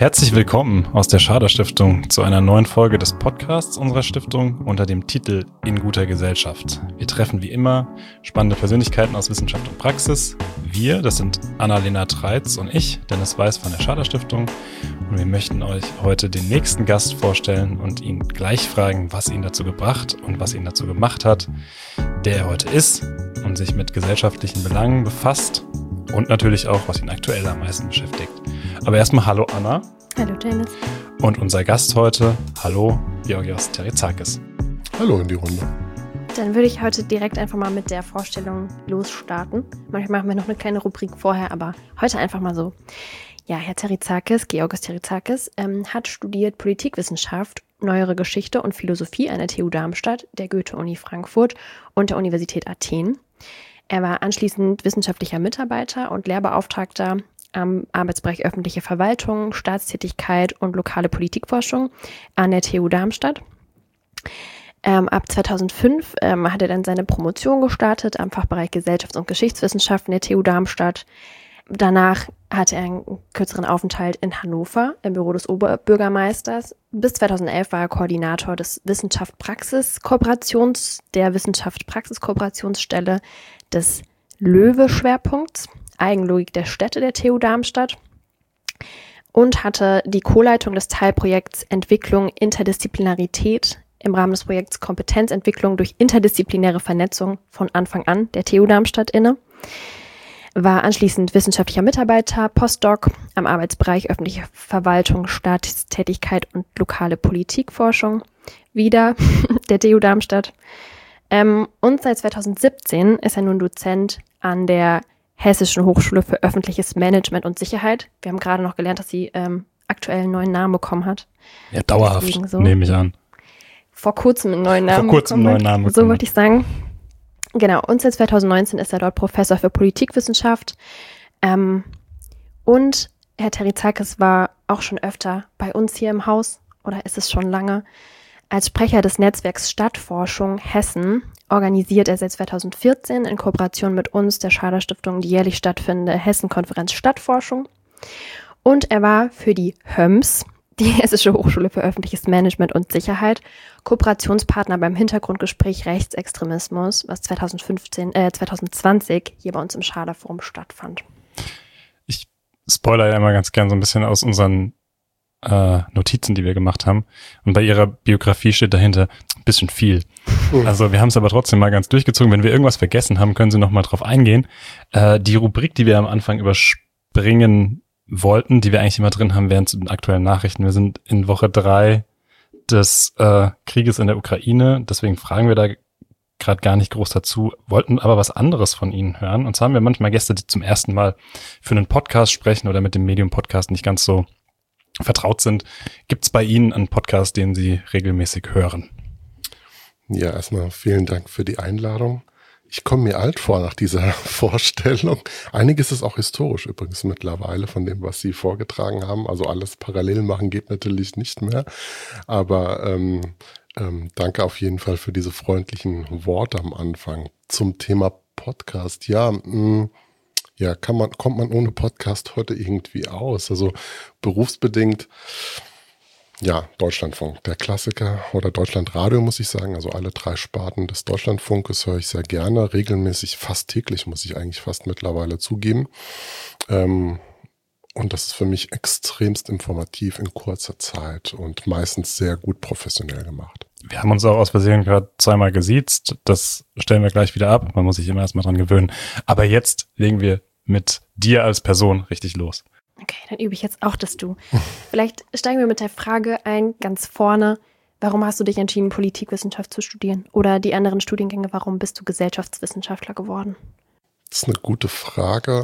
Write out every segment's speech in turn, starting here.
Herzlich willkommen aus der Schader Stiftung zu einer neuen Folge des Podcasts unserer Stiftung unter dem Titel In guter Gesellschaft. Wir treffen wie immer spannende Persönlichkeiten aus Wissenschaft und Praxis. Wir, das sind Annalena Treitz und ich, Dennis Weiß von der Schader Stiftung. Und wir möchten euch heute den nächsten Gast vorstellen und ihn gleich fragen, was ihn dazu gebracht und was ihn dazu gemacht hat, der er heute ist und sich mit gesellschaftlichen Belangen befasst und natürlich auch, was ihn aktuell am meisten beschäftigt. Aber erstmal hallo Anna. Hallo Dennis. Und unser Gast heute, hallo Georgios Terizakis. Hallo in die Runde. Dann würde ich heute direkt einfach mal mit der Vorstellung losstarten. Manchmal machen wir noch eine kleine Rubrik vorher, aber heute einfach mal so. Ja, Herr Terizakis, Georgios Terizakis, hat studiert Politikwissenschaft, Neuere Geschichte und Philosophie an der TU Darmstadt, der Goethe-Uni Frankfurt und der Universität Athen. Er war anschließend wissenschaftlicher Mitarbeiter und Lehrbeauftragter am Arbeitsbereich öffentliche Verwaltung, Staatstätigkeit und lokale Politikforschung an der TU Darmstadt. Ab 2005 hat er dann seine Promotion gestartet am Fachbereich Gesellschafts- und Geschichtswissenschaften der TU Darmstadt. Danach hatte er einen kürzeren Aufenthalt in Hannover im Büro des Oberbürgermeisters. Bis 2011 war er Koordinator des Wissenschaft-Praxis-Kooperations, der Wissenschaft-Praxis-Kooperationsstelle des Löwe-Schwerpunkts, Eigenlogik der Städte der TU Darmstadt und hatte die Co-Leitung des Teilprojekts Entwicklung Interdisziplinarität im Rahmen des Projekts Kompetenzentwicklung durch interdisziplinäre Vernetzung von Anfang an der TU Darmstadt inne. War anschließend wissenschaftlicher Mitarbeiter, Postdoc am Arbeitsbereich öffentliche Verwaltung, Staatstätigkeit und lokale Politikforschung, wieder der TU Darmstadt. Und seit 2017 ist er nun Dozent an der Hessischen Hochschule für öffentliches Management und Sicherheit. Wir haben gerade noch gelernt, dass sie aktuell einen neuen Namen bekommen hat. Ja, dauerhaft, so. Nehme ich an. Vor kurzem einen neuen Namen bekommen. So wollte ich sagen. Genau, und seit 2019 ist er dort Professor für Politikwissenschaft. Und Herr Terizakis war auch schon öfter bei uns hier im Haus, oder ist es schon lange, als Sprecher des Netzwerks Stadtforschung Hessen organisiert er seit 2014 in Kooperation mit uns, der Schader Stiftung, die jährlich stattfindende Hessen-Konferenz Stadtforschung. Und er war für die HÖMS, die Hessische Hochschule für öffentliches Management und Sicherheit, Kooperationspartner beim Hintergrundgespräch Rechtsextremismus, was 2020 hier bei uns im Schader-Forum stattfand. Ich spoilere ja immer ganz gern so ein bisschen aus unseren Notizen, die wir gemacht haben. Und bei ihrer Biografie steht dahinter ein bisschen viel. Also wir haben es aber trotzdem mal ganz durchgezogen. Wenn wir irgendwas vergessen haben, können Sie noch mal drauf eingehen. Die Rubrik, die wir am Anfang überspringen wollten, die wir eigentlich immer drin haben, wären zu den aktuellen Nachrichten. Wir sind in Woche 3 des Krieges in der Ukraine. Deswegen fragen wir da gerade gar nicht groß dazu, wollten aber was anderes von Ihnen hören. Und zwar haben wir manchmal Gäste, die zum ersten Mal für einen Podcast sprechen oder mit dem Medium Podcast nicht ganz so vertraut sind. Gibt es bei Ihnen einen Podcast, den Sie regelmäßig hören? Ja, erstmal vielen Dank für die Einladung. Ich komme mir alt vor nach dieser Vorstellung. Einiges ist auch historisch übrigens mittlerweile von dem, was Sie vorgetragen haben. Also alles parallel machen geht natürlich nicht mehr. Aber danke auf jeden Fall für diese freundlichen Worte am Anfang. Zum Thema Podcast. Ja, kommt man ohne Podcast heute irgendwie aus? Also berufsbedingt, ja, Deutschlandfunk, der Klassiker, oder Deutschlandradio, muss ich sagen. Also alle 3 Sparten des Deutschlandfunkes höre ich sehr gerne, regelmäßig, fast täglich, muss ich eigentlich fast mittlerweile zugeben. Und das ist für mich extremst informativ in kurzer Zeit und meistens sehr gut professionell gemacht. Wir haben uns auch aus Versehen gerade zweimal gesiezt. Das stellen wir gleich wieder ab. Man muss sich immer erstmal dran gewöhnen. Aber jetzt legen wir mit dir als Person richtig los. Okay, dann übe ich jetzt auch das Du. Vielleicht steigen wir mit der Frage ein, ganz vorne. Warum hast du dich entschieden, Politikwissenschaft zu studieren? Oder die anderen Studiengänge, warum bist du Gesellschaftswissenschaftler geworden? Das ist eine gute Frage.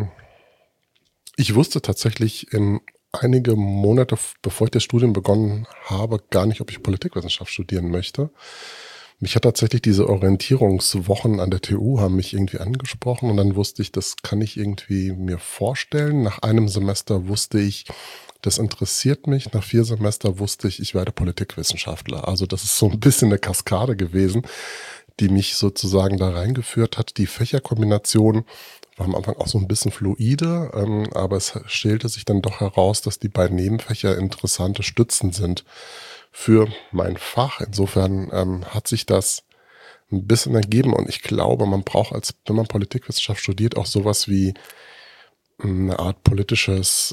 Ich wusste tatsächlich einige Monate, bevor ich das Studium begonnen habe, gar nicht, ob ich Politikwissenschaft studieren möchte. Mich hat tatsächlich diese Orientierungswochen an der TU haben mich irgendwie angesprochen und dann wusste ich, das kann ich irgendwie mir vorstellen. Nach einem Semester wusste ich, das interessiert mich. Nach 4 Semester wusste ich, ich werde Politikwissenschaftler. Also das ist so ein bisschen eine Kaskade gewesen, die mich sozusagen da reingeführt hat. Die Fächerkombination war am Anfang auch so ein bisschen fluide, aber es stellte sich dann doch heraus, dass die beiden Nebenfächer interessante Stützen sind für mein Fach. Insofern hat sich das ein bisschen ergeben und ich glaube, man braucht wenn man Politikwissenschaft studiert, auch sowas wie eine Art politisches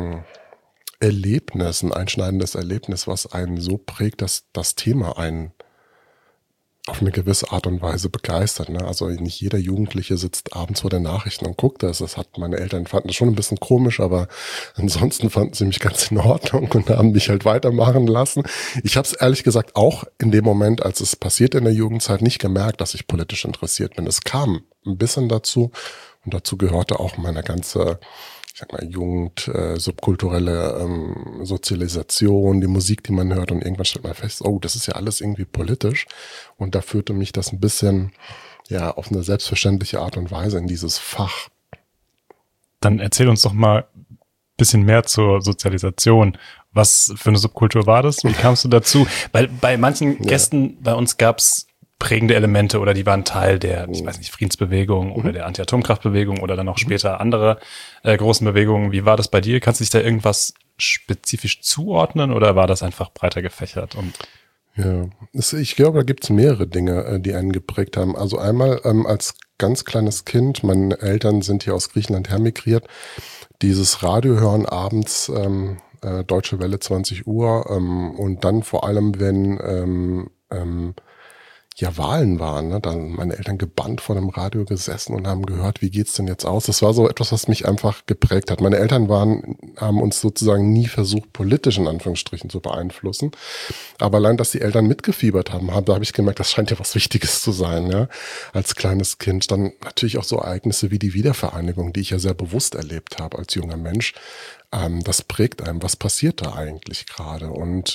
Erlebnis, ein einschneidendes Erlebnis, was einen so prägt, dass das Thema einen auf eine gewisse Art und Weise begeistert. Ne? Also nicht jeder Jugendliche sitzt abends vor den Nachrichten und guckt das. Meine Eltern fanden das schon ein bisschen komisch, aber ansonsten fanden sie mich ganz in Ordnung und haben mich halt weitermachen lassen. Ich habe es ehrlich gesagt auch in dem Moment, als es passiert in der Jugendzeit, nicht gemerkt, dass ich politisch interessiert bin. Es kam ein bisschen dazu und dazu gehörte auch meine ganze Jugend, subkulturelle Sozialisation, die Musik, die man hört und irgendwann stellt man fest, oh, das ist ja alles irgendwie politisch und da führte mich das ein bisschen auf eine selbstverständliche Art und Weise in dieses Fach. Dann erzähl uns doch mal ein bisschen mehr zur Sozialisation. Was für eine Subkultur war das? Wie kamst du dazu? Weil bei manchen Gästen bei uns gab's prägende Elemente oder die waren Teil der, ich weiß nicht, Friedensbewegung oder der Anti-Atomkraftbewegung oder dann auch später andere großen Bewegungen. Wie war das bei dir? Kannst du dich da irgendwas spezifisch zuordnen oder war das einfach breiter gefächert? Ich glaube, da gibt's mehrere Dinge, die einen geprägt haben. Also einmal als ganz kleines Kind, meine Eltern sind hier aus Griechenland hermigriert, dieses Radio hören abends, Deutsche Welle 20 Uhr und dann vor allem, wenn Wahlen waren, ne? Dann meine Eltern gebannt vor dem Radio gesessen und haben gehört, wie geht's denn jetzt aus? Das war so etwas, was mich einfach geprägt hat. Meine Eltern haben uns sozusagen nie versucht, politisch in Anführungsstrichen zu beeinflussen. Aber allein, dass die Eltern mitgefiebert haben, da habe ich gemerkt, das scheint ja was Wichtiges zu sein, ja, als kleines Kind. Dann natürlich auch so Ereignisse wie die Wiedervereinigung, die ich ja sehr bewusst erlebt habe als junger Mensch. Das prägt einem, was passiert da eigentlich gerade? Und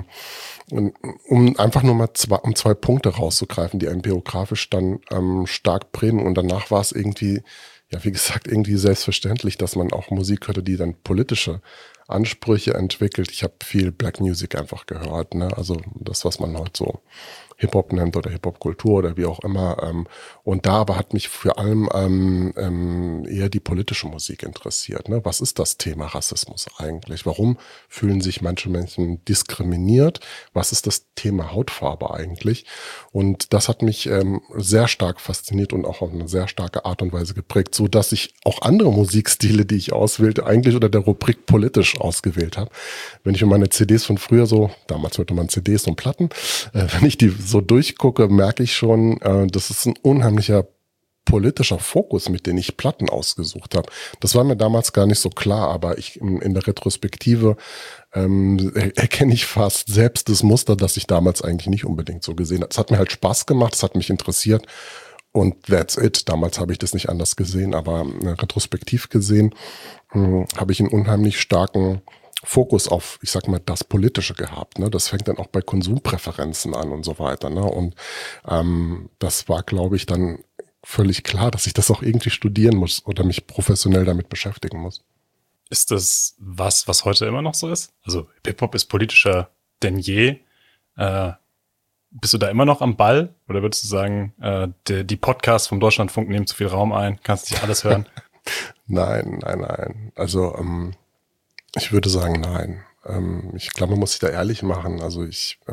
um einfach nur mal zwei Punkte rauszugreifen, die einen biografisch dann stark prägen. Und danach war es irgendwie, wie gesagt, irgendwie selbstverständlich, dass man auch Musik hörte, die dann politische Ansprüche entwickelt. Ich habe viel Black Music einfach gehört, ne? Also das, was man heute so Hip-Hop nennt oder Hip-Hop-Kultur oder wie auch immer. Und da aber hat mich vor allem eher die politische Musik interessiert. Ne? Was ist das Thema Rassismus eigentlich? Warum fühlen sich manche Menschen diskriminiert? Was ist das Thema Hautfarbe eigentlich? Und das hat mich sehr stark fasziniert und auch auf eine sehr starke Art und Weise geprägt, so dass ich auch andere Musikstile, die ich auswählte, eigentlich unter der Rubrik politisch ausgewählt habe. Wenn ich mir meine CDs von früher damals hörte man CDs und Platten, wenn ich die so durchgucke, merke ich schon, das ist ein unheimlicher politischer Fokus, mit dem ich Platten ausgesucht habe. Das war mir damals gar nicht so klar, aber in der Retrospektive erkenne ich fast selbst das Muster, das ich damals eigentlich nicht unbedingt so gesehen habe. Es hat mir halt Spaß gemacht, es hat mich interessiert und that's it. Damals habe ich das nicht anders gesehen, aber retrospektiv gesehen habe ich einen unheimlich starken Fokus auf, ich sag mal, das Politische gehabt. Ne? Das fängt dann auch bei Konsumpräferenzen an und so weiter. Ne? Und das war, glaube ich, dann völlig klar, dass ich das auch irgendwie studieren muss oder mich professionell damit beschäftigen muss. Ist das was heute immer noch so ist? Also Hip-Hop ist politischer denn je. Bist du da immer noch am Ball? Oder würdest du sagen, die Podcasts vom Deutschlandfunk nehmen zu viel Raum ein? Kannst nicht alles hören? Nein. Also ich würde sagen, nein. Ich glaube, man muss sich da ehrlich machen. Also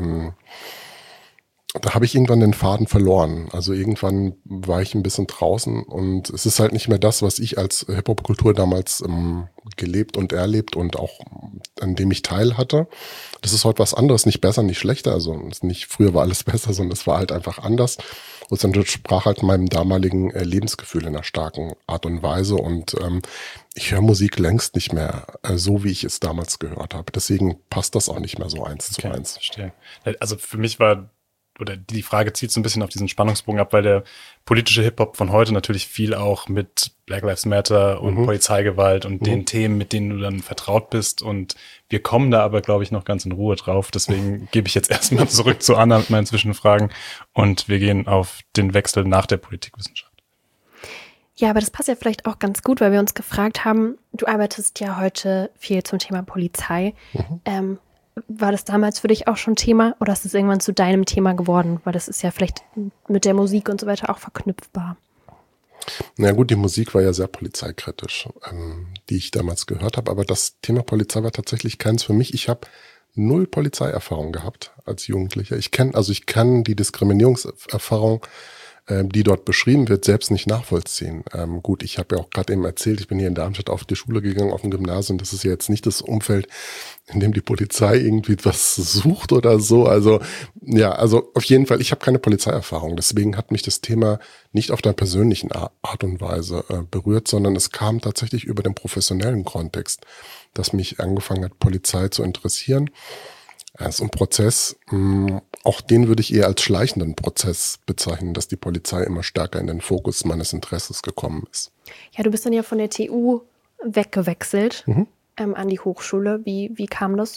da habe ich irgendwann den Faden verloren. Also irgendwann war ich ein bisschen draußen und es ist halt nicht mehr das, was ich als Hip-Hop-Kultur damals gelebt und erlebt und auch an dem ich teil hatte. Das ist heute was anderes, nicht besser, nicht schlechter. Also nicht früher war alles besser, sondern es war halt einfach anders. Und es entsprach halt meinem damaligen Lebensgefühl in einer starken Art und Weise. Und ich höre Musik längst nicht mehr so, wie ich es damals gehört habe. Deswegen passt das auch nicht mehr so 1:1. Verstehe. Also für mich oder die Frage zieht so ein bisschen auf diesen Spannungsbogen ab, weil der politische Hip-Hop von heute natürlich viel auch mit Black Lives Matter und Polizeigewalt und den Themen, mit denen du dann vertraut bist. Und wir kommen da aber, glaube ich, noch ganz in Ruhe drauf. Deswegen gebe ich jetzt erstmal zurück zu Anna mit meinen Zwischenfragen und wir gehen auf den Wechsel nach der Politikwissenschaft. Ja, aber das passt ja vielleicht auch ganz gut, weil wir uns gefragt haben, du arbeitest ja heute viel zum Thema Polizei. War das damals für dich auch schon Thema oder ist es irgendwann zu deinem Thema geworden? Weil das ist ja vielleicht mit der Musik und so weiter auch verknüpfbar. Na gut, die Musik war ja sehr polizeikritisch, die ich damals gehört habe. Aber das Thema Polizei war tatsächlich keins für mich. Ich habe 0 Polizeierfahrung gehabt als Jugendlicher. Ich kann die Diskriminierungserfahrung, die dort beschrieben wird, selbst nicht nachvollziehen. Gut, ich habe ja auch gerade eben erzählt, ich bin hier in Darmstadt auf die Schule gegangen, auf ein Gymnasium. Das ist ja jetzt nicht das Umfeld, in dem die Polizei irgendwie was sucht oder so. Also ja, also auf jeden Fall, ich habe keine Polizeierfahrung. Deswegen hat mich das Thema nicht auf der persönlichen Art und Weise berührt, sondern es kam tatsächlich über den professionellen Kontext, dass mich angefangen hat, Polizei zu interessieren. Das ist ein Prozess, auch den würde ich eher als schleichenden Prozess bezeichnen, dass die Polizei immer stärker in den Fokus meines Interesses gekommen ist. Ja, du bist dann ja von der TU weggewechselt an die Hochschule. Wie kam das?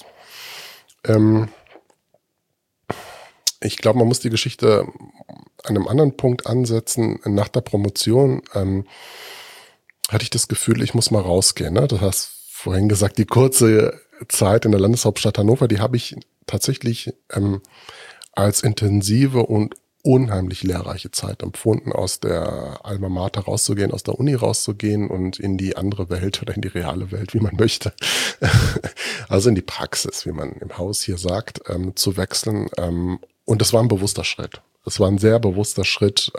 Ich glaube, man muss die Geschichte an einem anderen Punkt ansetzen. Nach der Promotion hatte ich das Gefühl, ich muss mal rausgehen. Ne? Du hast vorhin gesagt, die kurze Zeit in der Landeshauptstadt Hannover, die habe ich tatsächlich als intensive und unheimlich lehrreiche Zeit empfunden, aus der Alma Mater rauszugehen, aus der Uni rauszugehen und in die andere Welt oder in die reale Welt, wie man möchte. Also in die Praxis, wie man im Haus hier sagt, zu wechseln. Und das war ein bewusster Schritt. Es war ein sehr bewusster Schritt,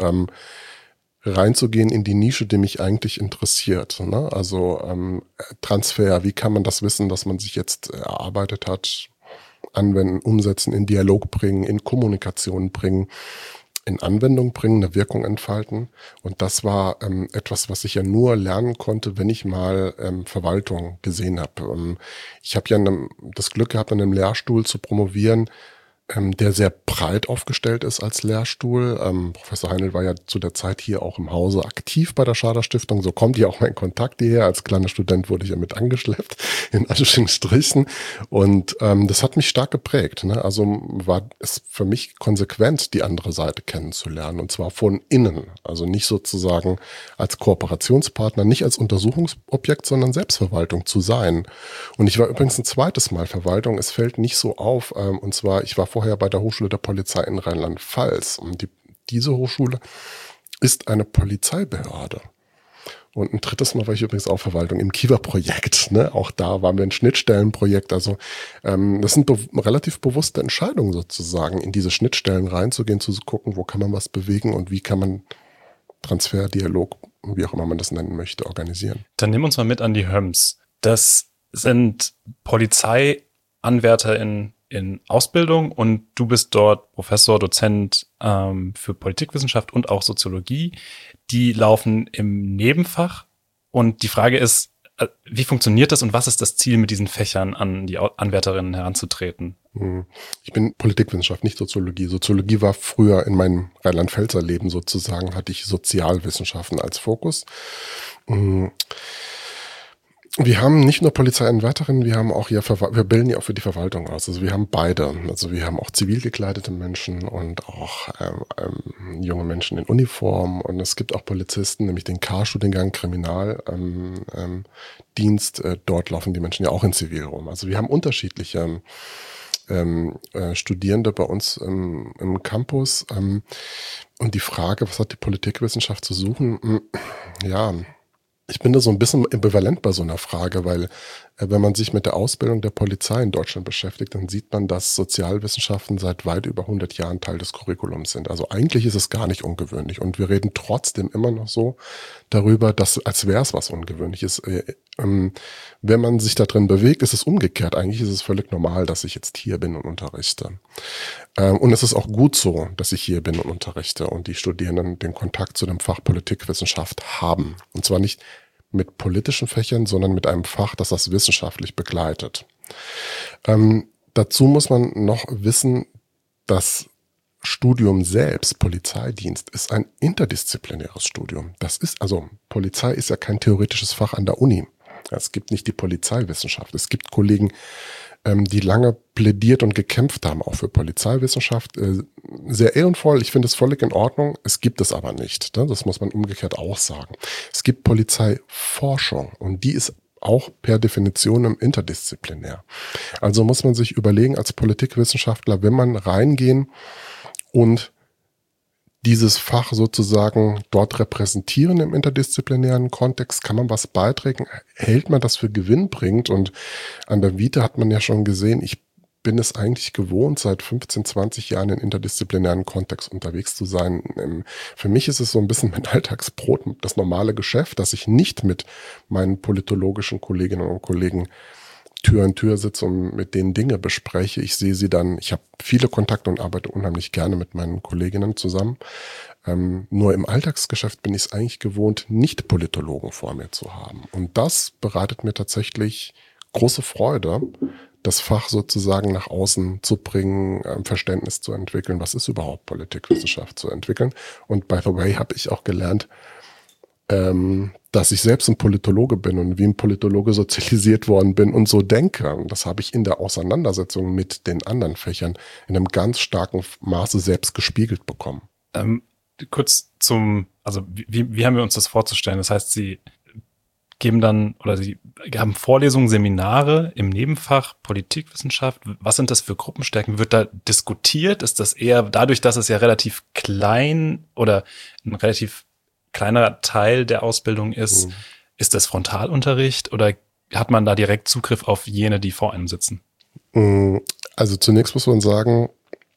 reinzugehen in die Nische, die mich eigentlich interessiert. Ne? Also Transfer, wie kann man das Wissen, das man sich jetzt erarbeitet hat, anwenden, umsetzen, in Dialog bringen, in Kommunikation bringen, in Anwendung bringen, eine Wirkung entfalten. Und das war etwas, was ich ja nur lernen konnte, wenn ich mal Verwaltung gesehen habe. Ich habe ja das Glück gehabt, an einem Lehrstuhl zu promovieren, der sehr breit aufgestellt ist als Lehrstuhl. Professor Heinl war ja zu der Zeit hier auch im Hause aktiv bei der Schader Stiftung. So kommt ja auch mein Kontakt hierher. Als kleiner Student wurde ich ja mit angeschleppt, in Anführungsstrichen. Und das hat mich stark geprägt. Ne? Also war es für mich konsequent, die andere Seite kennenzulernen. Und zwar von innen. Also nicht sozusagen als Kooperationspartner, nicht als Untersuchungsobjekt, sondern Selbstverwaltung zu sein. Und ich war übrigens ein zweites Mal Verwaltung. Es fällt nicht so auf. Und zwar, ich war vorher bei der Hochschule der Polizei in Rheinland-Pfalz. Und diese Hochschule ist eine Polizeibehörde. Und ein drittes Mal war ich übrigens auch Verwaltung im Kiva-Projekt. Ne? Auch da waren wir ein Schnittstellenprojekt. Also das sind relativ bewusste Entscheidungen sozusagen, in diese Schnittstellen reinzugehen, zu gucken, wo kann man was bewegen und wie kann man Transfer, Dialog, wie auch immer man das nennen möchte, organisieren. Dann nimm uns mal mit an die HÖMS. Das sind Polizeianwärter in Ausbildung und du bist dort Professor, Dozent für Politikwissenschaft und auch Soziologie. Die laufen im Nebenfach und die Frage ist, wie funktioniert das und was ist das Ziel, mit diesen Fächern an die Anwärterinnen heranzutreten? Ich bin Politikwissenschaft, nicht Soziologie. Soziologie war früher in meinem Rheinland-Pfälzer Leben sozusagen, hatte ich Sozialwissenschaften als Fokus. Wir haben nicht nur Polizeianwärterinnen, wir haben auch wir bilden ja auch für die Verwaltung aus. Also wir haben beide. Also wir haben auch zivil gekleidete Menschen und auch junge Menschen in Uniform. Und es gibt auch Polizisten, nämlich den K-Studiengang Kriminaldienst. Dort laufen die Menschen ja auch in Zivil rum. Also wir haben unterschiedliche Studierende bei uns im Campus. Und die Frage, was hat die Politikwissenschaft zu suchen? Ja, ich bin da so ein bisschen ambivalent bei so einer Frage, weil wenn man sich mit der Ausbildung der Polizei in Deutschland beschäftigt, dann sieht man, dass Sozialwissenschaften seit weit über 100 Jahren Teil des Curriculums sind. Also eigentlich ist es gar nicht ungewöhnlich und wir reden trotzdem immer noch so darüber, dass als wäre es was Ungewöhnliches. Wenn man sich da drin bewegt, ist es umgekehrt. Eigentlich ist es völlig normal, dass ich jetzt hier bin und unterrichte. Und es ist auch gut so, dass ich hier bin und unterrichte und die Studierenden den Kontakt zu dem Fach Politikwissenschaft haben. Und zwar nicht mit politischen Fächern, sondern mit einem Fach, das das wissenschaftlich begleitet. Dazu muss man noch wissen, das Studium selbst, Polizeidienst, ist ein interdisziplinäres Studium. Polizei ist ja kein theoretisches Fach an der Uni. Es gibt nicht die Polizeiwissenschaft. Es gibt Kollegen, die lange plädiert und gekämpft haben, auch für Polizeiwissenschaft. Sehr ehrenvoll, ich finde es völlig in Ordnung. Es gibt es aber nicht. Ne? Das muss man umgekehrt auch sagen. Es gibt Polizeiforschung und die ist auch per Definition interdisziplinär. Also muss man sich überlegen als Politikwissenschaftler, wenn man reingehen und dieses Fach sozusagen dort repräsentieren im interdisziplinären Kontext? Kann man was beitragen? Hält man das für gewinnbringend? Und an der Vita hat man ja schon gesehen, ich bin es eigentlich gewohnt, seit 15, 20 Jahren in interdisziplinären Kontext unterwegs zu sein. Für mich ist es so ein bisschen mein Alltagsbrot, das normale Geschäft, dass ich nicht mit meinen politologischen Kolleginnen und Kollegen Tür an Tür sitze und mit denen Dinge bespreche. Ich sehe sie dann, ich habe viele Kontakte und arbeite unheimlich gerne mit meinen Kolleginnen zusammen. Nur im Alltagsgeschäft bin ich es eigentlich gewohnt, nicht Politologen vor mir zu haben. Und das bereitet mir tatsächlich große Freude, das Fach sozusagen nach außen zu bringen, Verständnis zu entwickeln, was ist überhaupt Politikwissenschaft zu entwickeln. Und by the way habe ich auch gelernt, dass ich selbst ein Politologe bin und wie ein Politologe sozialisiert worden bin und so denke. Und das habe ich in der Auseinandersetzung mit den anderen Fächern in einem ganz starken Maße selbst gespiegelt bekommen. Kurz also wie haben wir uns das vorzustellen? Das heißt, Sie geben dann, oder Sie haben Vorlesungen, Seminare im Nebenfach Politikwissenschaft. Was sind das für Gruppenstärken? Wird da diskutiert? Ist das eher dadurch, dass es ja relativ klein oder ein relativ kleinerer Teil der Ausbildung ist, ist das Frontalunterricht oder hat man da direkt Zugriff auf jene, die vor einem sitzen? Also zunächst muss man sagen,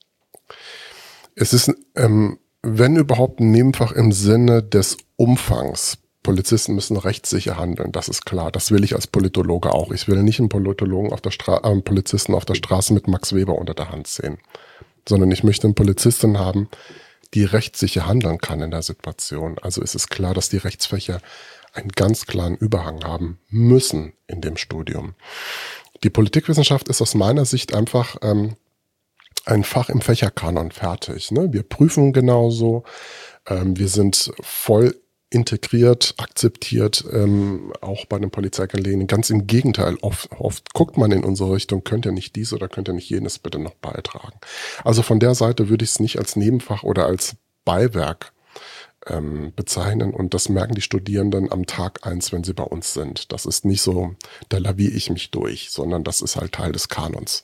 es ist, wenn überhaupt ein Nebenfach im Sinne des Umfangs. Polizisten müssen rechtssicher handeln, das ist klar. Das will ich als Politologe auch. Ich will nicht einen Politologen Polizisten auf der Straße mit Max Weber unter der Hand sehen, sondern ich möchte eine Polizistin haben, die rechtssicher handeln kann in der Situation. Also ist es klar, dass die Rechtsfächer einen ganz klaren Überhang haben müssen in dem Studium. Die Politikwissenschaft ist aus meiner Sicht einfach ein Fach im Fächerkanon fertig. Ne? Wir prüfen genauso, wir sind voll integriert, akzeptiert, auch bei den Polizeikolleginnen. Ganz im Gegenteil, oft guckt man in unsere Richtung, könnt ihr nicht dies oder könnt ihr nicht jenes bitte noch beitragen. Also von der Seite würde ich es nicht als Nebenfach oder als Beiwerk bezeichnen und das merken die Studierenden am Tag 1, wenn sie bei uns sind. Das ist nicht so, da laviere ich mich durch, sondern das ist halt Teil des Kanons.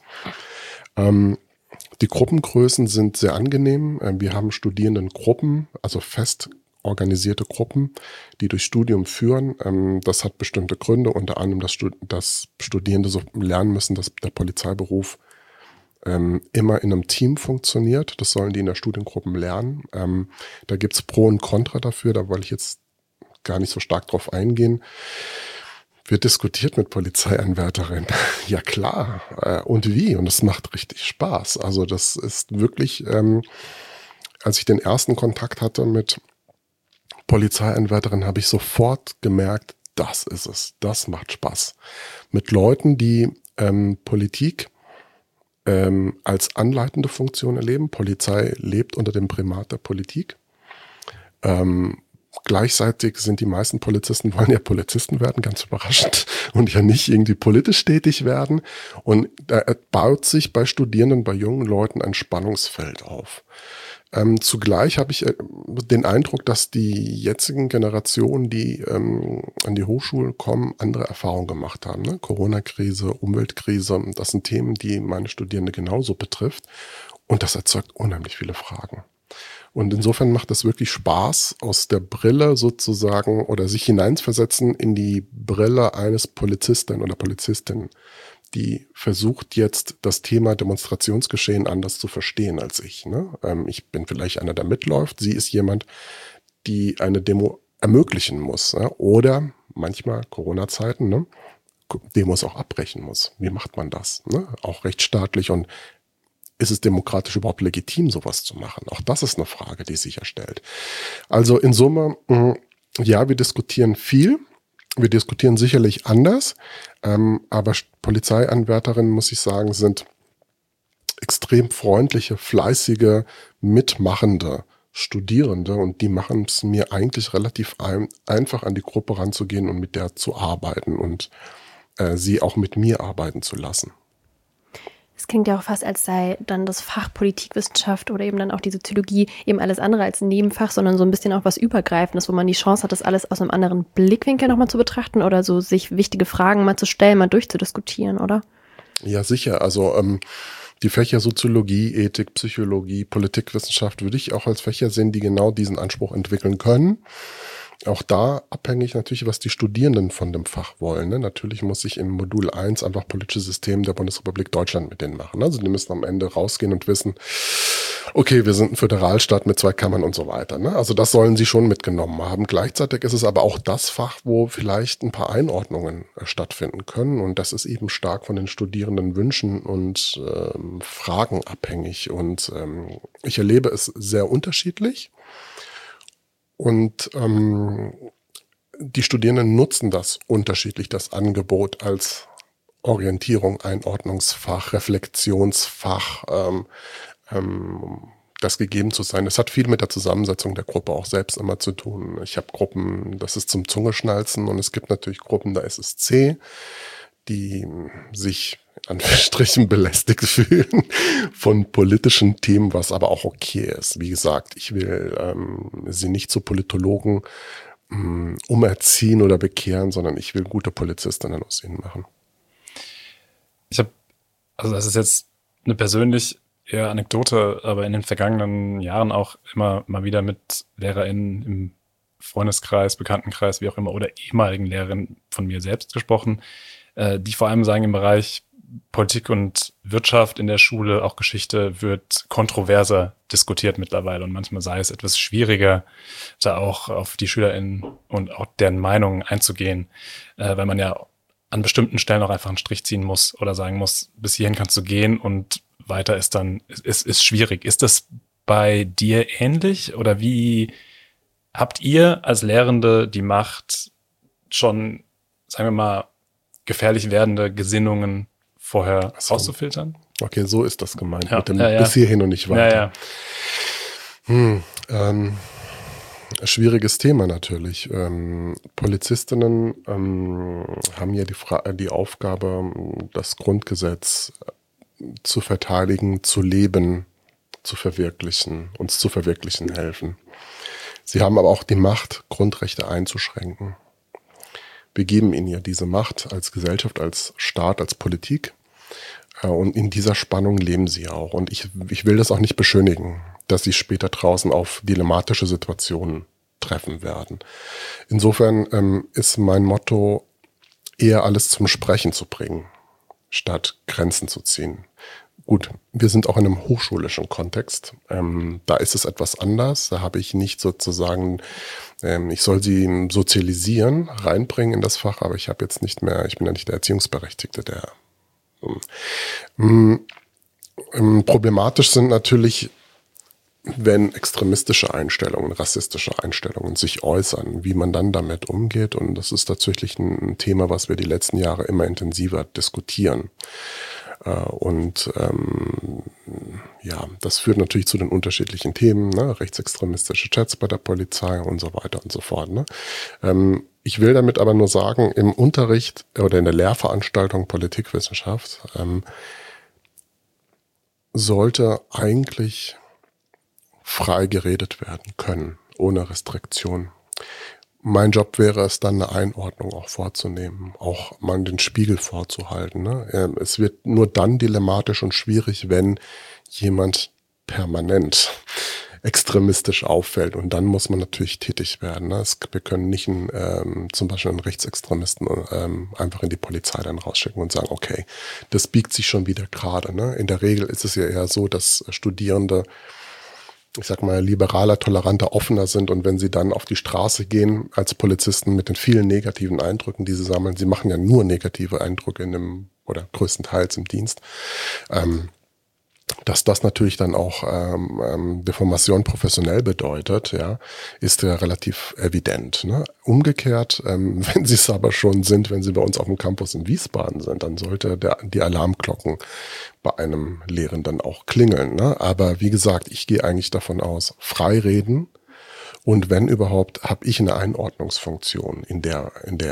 Die Gruppengrößen sind sehr angenehm. Wir haben Studierendengruppen, also fest organisierte Gruppen, die durch Studium führen. Das hat bestimmte Gründe, unter anderem, dass Studierende so lernen müssen, dass der Polizeiberuf immer in einem Team funktioniert. Das sollen die in der Studiengruppen lernen. Da gibt's Pro und Contra dafür, da wollte ich jetzt gar nicht so stark drauf eingehen. Wird diskutiert mit Polizeianwärterinnen. Ja klar. Und wie? Und es macht richtig Spaß. Also das ist wirklich, als ich den ersten Kontakt hatte mit Polizeianwärterin, habe ich sofort gemerkt, das ist es, das macht Spaß. Mit Leuten, die Politik als anleitende Funktion erleben. Polizei lebt unter dem Primat der Politik. Gleichzeitig sind die meisten Polizisten, wollen ja Polizisten werden, ganz überraschend, und ja nicht irgendwie politisch tätig werden. Und da baut sich bei Studierenden, bei jungen Leuten ein Spannungsfeld auf. Zugleich habe ich den Eindruck, dass die jetzigen Generationen, die an die Hochschulen kommen, andere Erfahrungen gemacht haben. Ne? Corona-Krise, Umweltkrise, das sind Themen, die meine Studierende genauso betrifft. Und das erzeugt unheimlich viele Fragen. Und insofern macht es wirklich Spaß, aus der Brille sozusagen oder sich hineinversetzen in die Brille eines Polizisten oder Polizistin, die versucht jetzt das Thema Demonstrationsgeschehen anders zu verstehen als ich. Ne? Ich bin vielleicht einer, der mitläuft. Sie ist jemand, die eine Demo ermöglichen muss. Ne? Oder manchmal Corona-Zeiten, ne? Demos auch abbrechen muss. Wie macht man das? Ne? Auch rechtsstaatlich, und ist es demokratisch überhaupt legitim, sowas zu machen? Auch das ist eine Frage, die sich stellt. Also in Summe, ja, wir diskutieren viel. Wir diskutieren sicherlich anders, aber Polizeianwärterinnen, muss ich sagen, sind extrem freundliche, fleißige, mitmachende Studierende, und die machen es mir eigentlich relativ einfach, an die Gruppe ranzugehen und mit der zu arbeiten und sie auch mit mir arbeiten zu lassen. Es klingt ja auch fast, als sei dann das Fach Politikwissenschaft oder eben dann auch die Soziologie eben alles andere als ein Nebenfach, sondern so ein bisschen auch was Übergreifendes, wo man die Chance hat, das alles aus einem anderen Blickwinkel nochmal zu betrachten oder so sich wichtige Fragen mal zu stellen, mal durchzudiskutieren, oder? Ja, sicher. Also Die Fächer Soziologie, Ethik, Psychologie, Politikwissenschaft würde ich auch als Fächer sehen, die genau diesen Anspruch entwickeln können. Auch da abhängig natürlich, was die Studierenden von dem Fach wollen. Ne? Natürlich muss ich im Modul 1 einfach politisches System der Bundesrepublik Deutschland mit denen machen. Also die müssen am Ende rausgehen und wissen, okay, wir sind ein Föderalstaat mit 2 Kammern und so weiter. Ne? Also das sollen sie schon mitgenommen haben. Gleichzeitig ist es aber auch das Fach, wo vielleicht ein paar Einordnungen stattfinden können. Und das ist eben stark von den Studierenden Wünschen und Fragen abhängig. Und ich erlebe es sehr unterschiedlich. Und die Studierenden nutzen das unterschiedlich, das Angebot als Orientierung, Einordnungsfach, Reflexionsfach, das gegeben zu sein. Das hat viel mit der Zusammensetzung der Gruppe auch selbst immer zu tun. Ich habe Gruppen, das ist zum Zungeschnalzen, und es gibt natürlich Gruppen, da ist es zäh, die sich an Strichen belästigt fühlen von politischen Themen, was aber auch okay ist. Wie gesagt, ich will sie nicht zu Politologen umerziehen oder bekehren, sondern ich will gute Polizistinnen aus ihnen machen. Also das ist jetzt eine persönlich eher Anekdote, aber in den vergangenen Jahren auch immer mal wieder mit LehrerInnen im Freundeskreis, Bekanntenkreis, wie auch immer, oder ehemaligen Lehrerinnen von mir selbst gesprochen, die vor allem sagen, im Bereich Politik und Wirtschaft in der Schule, auch Geschichte, wird kontroverser diskutiert mittlerweile, und manchmal sei es etwas schwieriger, da auch auf die SchülerInnen und auch deren Meinungen einzugehen, weil man ja an bestimmten Stellen auch einfach einen Strich ziehen muss oder sagen muss, bis hierhin kannst du gehen und weiter ist dann, ist schwierig. Ist das bei dir ähnlich, oder wie habt ihr als Lehrende die Macht, schon, sagen wir mal, gefährlich werdende Gesinnungen vorher rauszufiltern? Okay, so ist das gemeint. Ja, mit dem bis hierhin und nicht weiter. Schwieriges Thema natürlich. Polizistinnen haben ja die Aufgabe, das Grundgesetz zu verteidigen, zu leben, zu verwirklichen, uns zu verwirklichen helfen. Sie haben aber auch die Macht, Grundrechte einzuschränken. Wir geben ihnen ja diese Macht als Gesellschaft, als Staat, als Politik. Und in dieser Spannung leben sie auch. Und ich will das auch nicht beschönigen, dass sie später draußen auf dilemmatische Situationen treffen werden. Insofern ist mein Motto, eher alles zum Sprechen zu bringen, statt Grenzen zu ziehen. Gut, wir sind auch in einem hochschulischen Kontext. Da ist es etwas anders. Da habe ich nicht sozusagen, ich soll sie sozialisieren, reinbringen in das Fach, aber ich habe jetzt nicht mehr, ich bin ja nicht der Erziehungsberechtigte, der problematisch sind natürlich, wenn extremistische Einstellungen, rassistische Einstellungen sich äußern, wie man dann damit umgeht. Und das ist tatsächlich ein Thema, was wir die letzten Jahre immer intensiver diskutieren. Und das führt natürlich zu den unterschiedlichen Themen, ne? Rechtsextremistische Chats bei der Polizei und so weiter und so fort. Ne? Ich will damit aber nur sagen, im Unterricht oder in der Lehrveranstaltung Politikwissenschaft sollte eigentlich frei geredet werden können, ohne Restriktion. Mein Job wäre es dann, eine Einordnung auch vorzunehmen, auch mal den Spiegel vorzuhalten. Ne? Es wird nur dann dilematisch und schwierig, wenn jemand permanent extremistisch auffällt, und dann muss man natürlich tätig werden. Ne? Wir können nicht zum Beispiel einen Rechtsextremisten einfach in die Polizei dann rausschicken und sagen, okay, das biegt sich schon wieder gerade. Ne? In der Regel ist es ja eher so, dass Studierende, ich sag mal, liberaler, toleranter, offener sind, und wenn sie dann auf die Straße gehen als Polizisten mit den vielen negativen Eindrücken, die sie sammeln, sie machen ja nur negative Eindrücke oder größtenteils im Dienst, dass das natürlich dann auch Deformation professionell bedeutet, ja, ist ja relativ evident. Ne? Umgekehrt, wenn sie es aber schon sind, wenn sie bei uns auf dem Campus in Wiesbaden sind, dann sollte die Alarmglocken bei einem Lehrenden auch klingeln. Ne? Aber wie gesagt, ich gehe eigentlich davon aus, frei reden, und wenn überhaupt, habe ich eine Einordnungsfunktion in der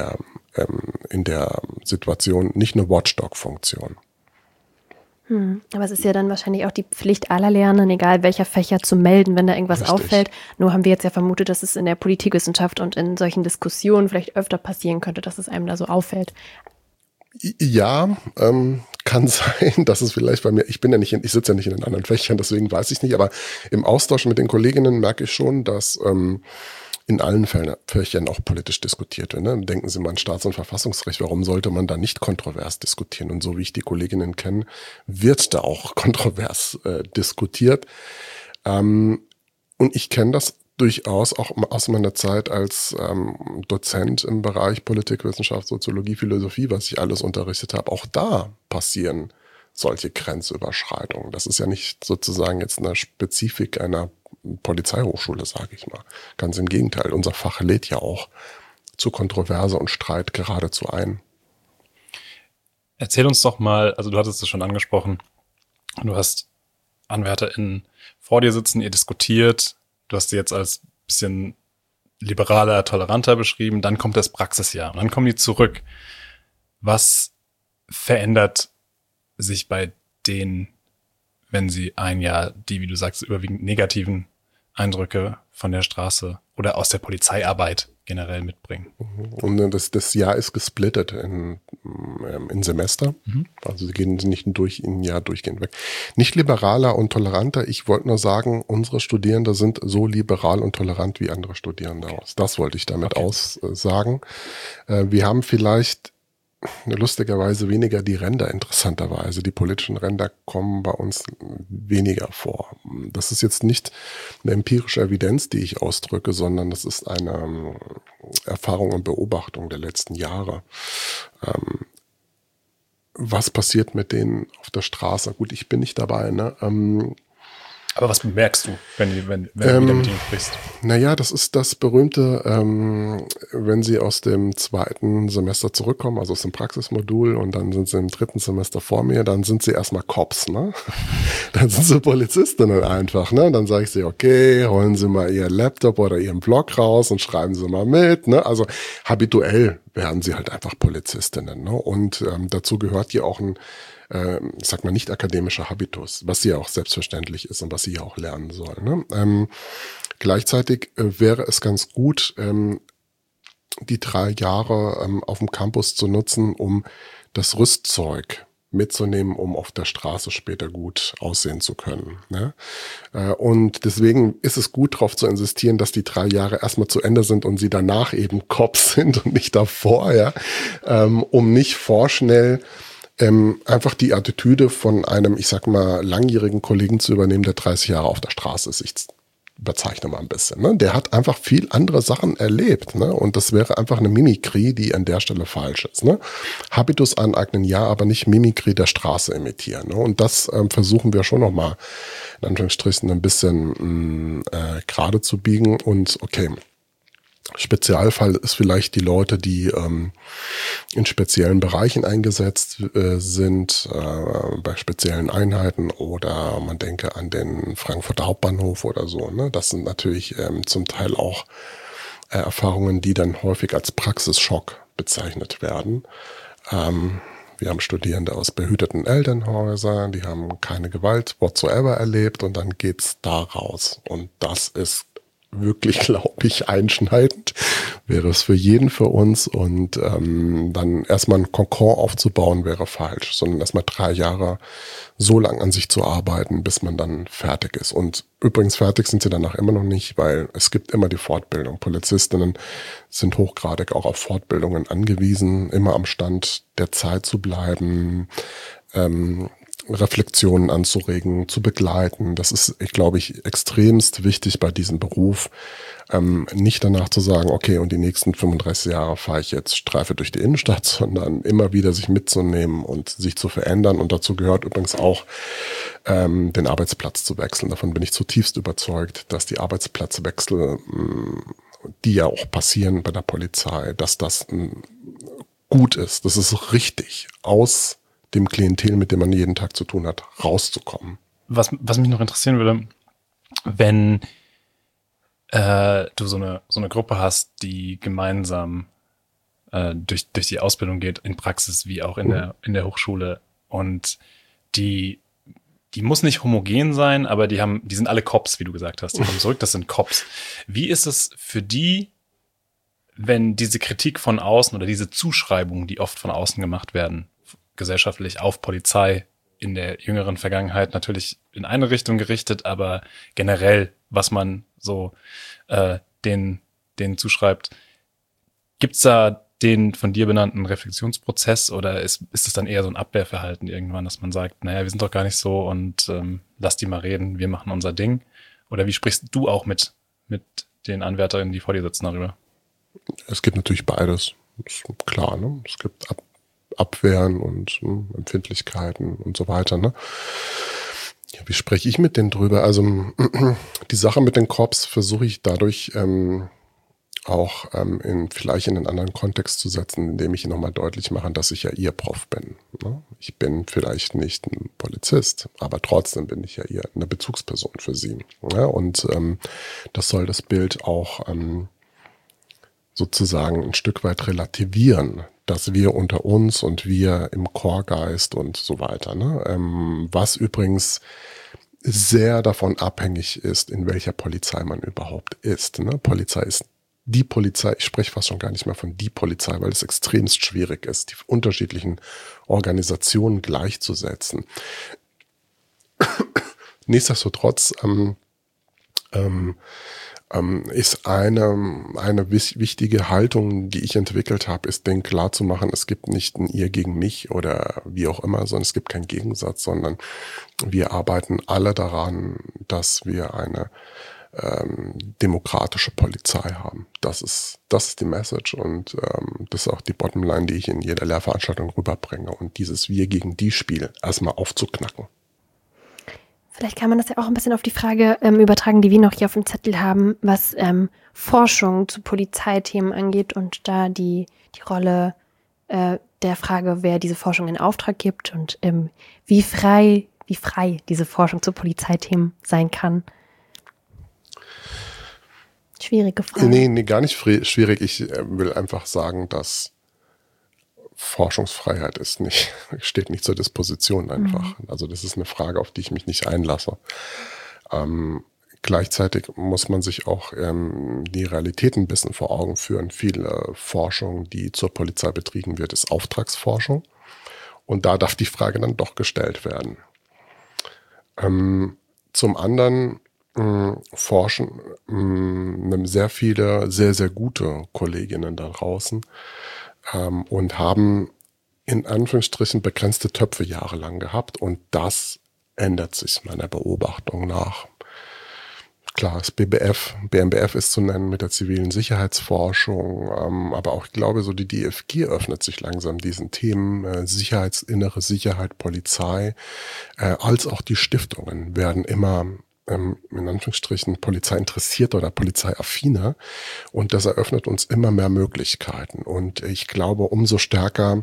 Situation, nicht eine Watchdog-Funktion. Aber es ist ja dann wahrscheinlich auch die Pflicht aller Lehrenden, egal welcher Fächer, zu melden, wenn da irgendwas auffällt. Nur haben wir jetzt ja vermutet, dass es in der Politikwissenschaft und in solchen Diskussionen vielleicht öfter passieren könnte, dass es einem da so auffällt. Ja, kann sein, dass es vielleicht bei mir, ich sitze ja nicht in den anderen Fächern, deswegen weiß ich nicht, aber im Austausch mit den Kolleginnen merke ich schon, dass in allen Fächern auch politisch diskutiert wird. Ne? Denken Sie mal an Staats- und Verfassungsrecht, warum sollte man da nicht kontrovers diskutieren? Und so wie ich die Kolleginnen kenne, wird da auch kontrovers diskutiert. Und ich kenne das durchaus auch aus meiner Zeit als Dozent im Bereich Politikwissenschaft, Soziologie, Philosophie, was ich alles unterrichtet habe. Auch da passieren solche Grenzüberschreitungen. Das ist ja nicht sozusagen jetzt eine Spezifik einer Polizeihochschule, sage ich mal. Ganz im Gegenteil. Unser Fach lädt ja auch zu Kontroverse und Streit geradezu ein. Erzähl uns doch mal, also du hattest es schon angesprochen, du hast AnwärterInnen vor dir sitzen, ihr diskutiert, du hast sie jetzt als bisschen liberaler, toleranter beschrieben, dann kommt das Praxisjahr und dann kommen die zurück. Was verändert sich bei denen, wenn sie ein Jahr die, wie du sagst, überwiegend negativen Eindrücke von der Straße oder aus der Polizeiarbeit generell mitbringen? Und das Jahr ist gesplittet in Semester. Also sie gehen nicht ein Jahr durchgehend weg. Nicht liberaler und toleranter. Ich wollte nur sagen, unsere Studierende sind so liberal und tolerant wie andere Studierende aus. Das wollte ich damit aussagen. Wir haben vielleicht lustigerweise weniger die Ränder, interessanterweise. Die politischen Ränder kommen bei uns weniger vor. Das ist jetzt nicht eine empirische Evidenz, die ich ausdrücke, sondern das ist eine Erfahrung und Beobachtung der letzten Jahre. Was passiert mit denen auf der Straße? Gut, ich bin nicht dabei, ne? Aber was bemerkst du, wenn du wieder mit ihnen sprichst? Naja, das ist das berühmte, wenn sie aus dem 2. Semester zurückkommen, also aus dem Praxismodul und dann sind sie im 3. Semester vor mir, dann sind sie erstmal Cops, ne? Dann sind sie Polizistinnen einfach, ne? Dann sage ich sie, okay, holen Sie mal Ihr Laptop oder Ihren Blog raus und schreiben Sie mal mit, ne? Also habituell werden sie halt einfach Polizistinnen, ne? Und dazu gehört ja auch ein sag mal, nicht akademischer Habitus, was ja auch selbstverständlich ist und was sie ja auch lernen sollen. Ne? Gleichzeitig wäre es ganz gut, die 3 Jahre auf dem Campus zu nutzen, um das Rüstzeug mitzunehmen, um auf der Straße später gut aussehen zu können. Ne? Und deswegen ist es gut, darauf zu insistieren, dass die 3 Jahre erstmal zu Ende sind und sie danach eben Cops sind und nicht davor, ja? Um nicht vorschnell einfach die Attitüde von einem, ich sag mal, langjährigen Kollegen zu übernehmen, der 30 Jahre auf der Straße ist. Ich überzeichne mal ein bisschen. Ne? Der hat einfach viel andere Sachen erlebt. Ne? Und das wäre einfach eine Mimikrie, die an der Stelle falsch ist. Ne? Habitus aneignen, ja, aber nicht Mimikrie der Straße imitieren. Ne? Und das versuchen wir schon nochmal, in Anführungsstrichen, ein bisschen gerade zu biegen. Und okay, Spezialfall ist vielleicht die Leute, die in speziellen Bereichen eingesetzt sind, bei speziellen Einheiten, oder man denke an den Frankfurter Hauptbahnhof oder so. Ne? Das sind natürlich zum Teil auch Erfahrungen, die dann häufig als Praxisschock bezeichnet werden. Wir haben Studierende aus behüteten Elternhäusern, die haben keine Gewalt whatsoever erlebt und dann geht's da raus. Und das ist wirklich, glaube ich, einschneidend, wäre es für jeden für uns, und dann erstmal ein Konkord aufzubauen wäre falsch, sondern erstmal 3 Jahre so lang an sich zu arbeiten, bis man dann fertig ist. Und übrigens fertig sind sie danach immer noch nicht, weil es gibt immer die Fortbildung. Polizistinnen sind hochgradig auch auf Fortbildungen angewiesen, immer am Stand der Zeit zu bleiben, Reflexionen anzuregen, zu begleiten. Das ist, ich glaube, extremst wichtig bei diesem Beruf. Nicht danach zu sagen, okay, und die nächsten 35 Jahre fahre ich jetzt Streife durch die Innenstadt, sondern immer wieder sich mitzunehmen und sich zu verändern. Und dazu gehört übrigens auch, den Arbeitsplatz zu wechseln. Davon bin ich zutiefst überzeugt, dass die Arbeitsplatzwechsel, die ja auch passieren bei der Polizei, dass das gut ist. Das ist richtig, aus dem Klientel, mit dem man jeden Tag zu tun hat, rauszukommen. Was mich noch interessieren würde, wenn du so eine Gruppe hast, die gemeinsam durch die Ausbildung geht, in Praxis wie auch in der Hochschule, und die muss nicht homogen sein, aber die sind alle Cops, wie du gesagt hast. Die kommen zurück, das sind Cops. Wie ist es für die, wenn diese Kritik von außen oder diese Zuschreibungen, die oft von außen gemacht werden, gesellschaftlich auf Polizei in der jüngeren Vergangenheit natürlich in eine Richtung gerichtet, aber generell, was man so denen zuschreibt, gibt's da den von dir benannten Reflexionsprozess oder ist es dann eher so ein Abwehrverhalten irgendwann, dass man sagt, naja, wir sind doch gar nicht so und lass die mal reden, wir machen unser Ding? Oder wie sprichst du auch mit den Anwärterinnen, die vor dir sitzen, darüber? Es gibt natürlich beides, ist klar, ne? Es gibt Abwehren und Empfindlichkeiten und so weiter, ne? Ja, wie spreche ich mit denen drüber? Also die Sache mit den Korps versuche ich dadurch auch vielleicht in einen anderen Kontext zu setzen, indem ich nochmal deutlich mache, dass ich ja ihr Prof bin. Ne? Ich bin vielleicht nicht ein Polizist, aber trotzdem bin ich ja ihr eine Bezugsperson für sie. Ja? Und das soll das Bild auch sozusagen ein Stück weit relativieren, dass wir unter uns und wir im Chorgeist und so weiter. Ne? Was übrigens sehr davon abhängig ist, in welcher Polizei man überhaupt ist. Ne? Polizei ist die Polizei, ich spreche fast schon gar nicht mehr von die Polizei, weil es extremst schwierig ist, die unterschiedlichen Organisationen gleichzusetzen. Nichtsdestotrotz ist eine wichtige Haltung, die ich entwickelt habe, ist denen klar zu machen, es gibt nicht ein ihr gegen mich oder wie auch immer, sondern es gibt keinen Gegensatz, sondern wir arbeiten alle daran, dass wir eine demokratische Polizei haben. Das ist die Message und das ist auch die Bottomline, die ich in jeder Lehrveranstaltung rüberbringe und dieses Wir gegen die Spiel erstmal aufzuknacken. Vielleicht kann man das ja auch ein bisschen auf die Frage übertragen, die wir noch hier auf dem Zettel haben, was Forschung zu Polizeithemen angeht und da die Rolle der Frage, wer diese Forschung in Auftrag gibt und wie frei diese Forschung zu Polizeithemen sein kann. Schwierige Frage. Nee, gar nicht schwierig. Ich will einfach sagen, dass Forschungsfreiheit steht nicht zur Disposition einfach. Also das ist eine Frage, auf die ich mich nicht einlasse. Gleichzeitig muss man sich auch die Realität ein bisschen vor Augen führen. Viele Forschung, die zur Polizei betrieben wird, ist Auftragsforschung. Und da darf die Frage dann doch gestellt werden. Zum anderen forschen sehr viele sehr, sehr gute Kolleginnen da draußen und haben in Anführungsstrichen begrenzte Töpfe jahrelang gehabt und das ändert sich meiner Beobachtung nach. Klar, das BMBF ist zu nennen mit der zivilen Sicherheitsforschung, aber auch, ich glaube, so die DFG öffnet sich langsam diesen Themen, innere Sicherheit, Polizei, als auch die Stiftungen werden immer in Anführungsstrichen Polizei interessiert oder polizeiaffiner und das eröffnet uns immer mehr Möglichkeiten und ich glaube, umso stärker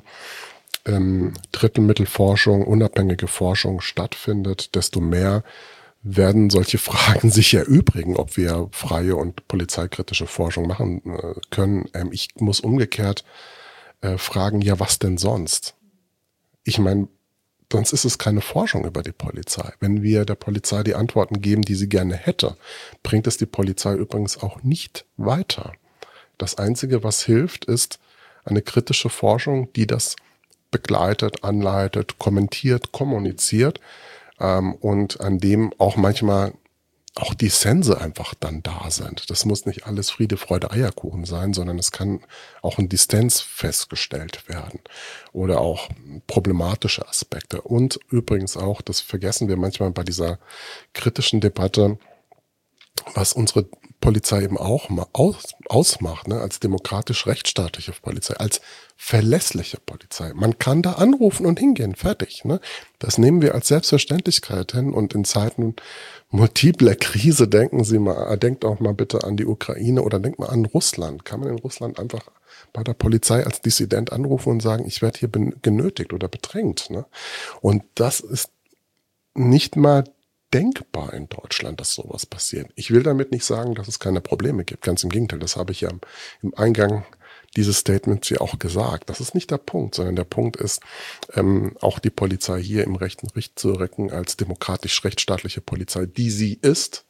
Drittmittelforschung, unabhängige Forschung stattfindet, desto mehr werden solche Fragen sich erübrigen, ob wir freie und polizeikritische Forschung machen können. Ich muss umgekehrt fragen, ja, was denn sonst? Ich meine, sonst ist es keine Forschung über die Polizei. Wenn wir der Polizei die Antworten geben, die sie gerne hätte, bringt es die Polizei übrigens auch nicht weiter. Das Einzige, was hilft, ist eine kritische Forschung, die das begleitet, anleitet, kommentiert, kommuniziert und an dem auch manchmal auch die Sense einfach dann da sind. Das muss nicht alles Friede, Freude, Eierkuchen sein, sondern es kann auch ein Distanz festgestellt werden oder auch problematische Aspekte. Und übrigens auch, das vergessen wir manchmal bei dieser kritischen Debatte, was unsere Polizei eben auch ausmacht, ne, als demokratisch-rechtsstaatliche Polizei, als verlässliche Polizei. Man kann da anrufen und hingehen, fertig. Ne? Das nehmen wir als Selbstverständlichkeit hin und in Zeiten multipler Krise denkt auch mal bitte an die Ukraine oder denkt mal an Russland. Kann man in Russland einfach bei der Polizei als Dissident anrufen und sagen, ich werde hier genötigt oder bedrängt. Ne? Und das ist nicht mal denkbar in Deutschland, dass sowas passiert. Ich will damit nicht sagen, dass es keine Probleme gibt. Ganz im Gegenteil, das habe ich ja im Eingang dieses Statements ja auch gesagt. Das ist nicht der Punkt, sondern der Punkt ist, auch die Polizei hier im rechten Licht zu rücken als demokratisch-rechtsstaatliche Polizei, die sie ist.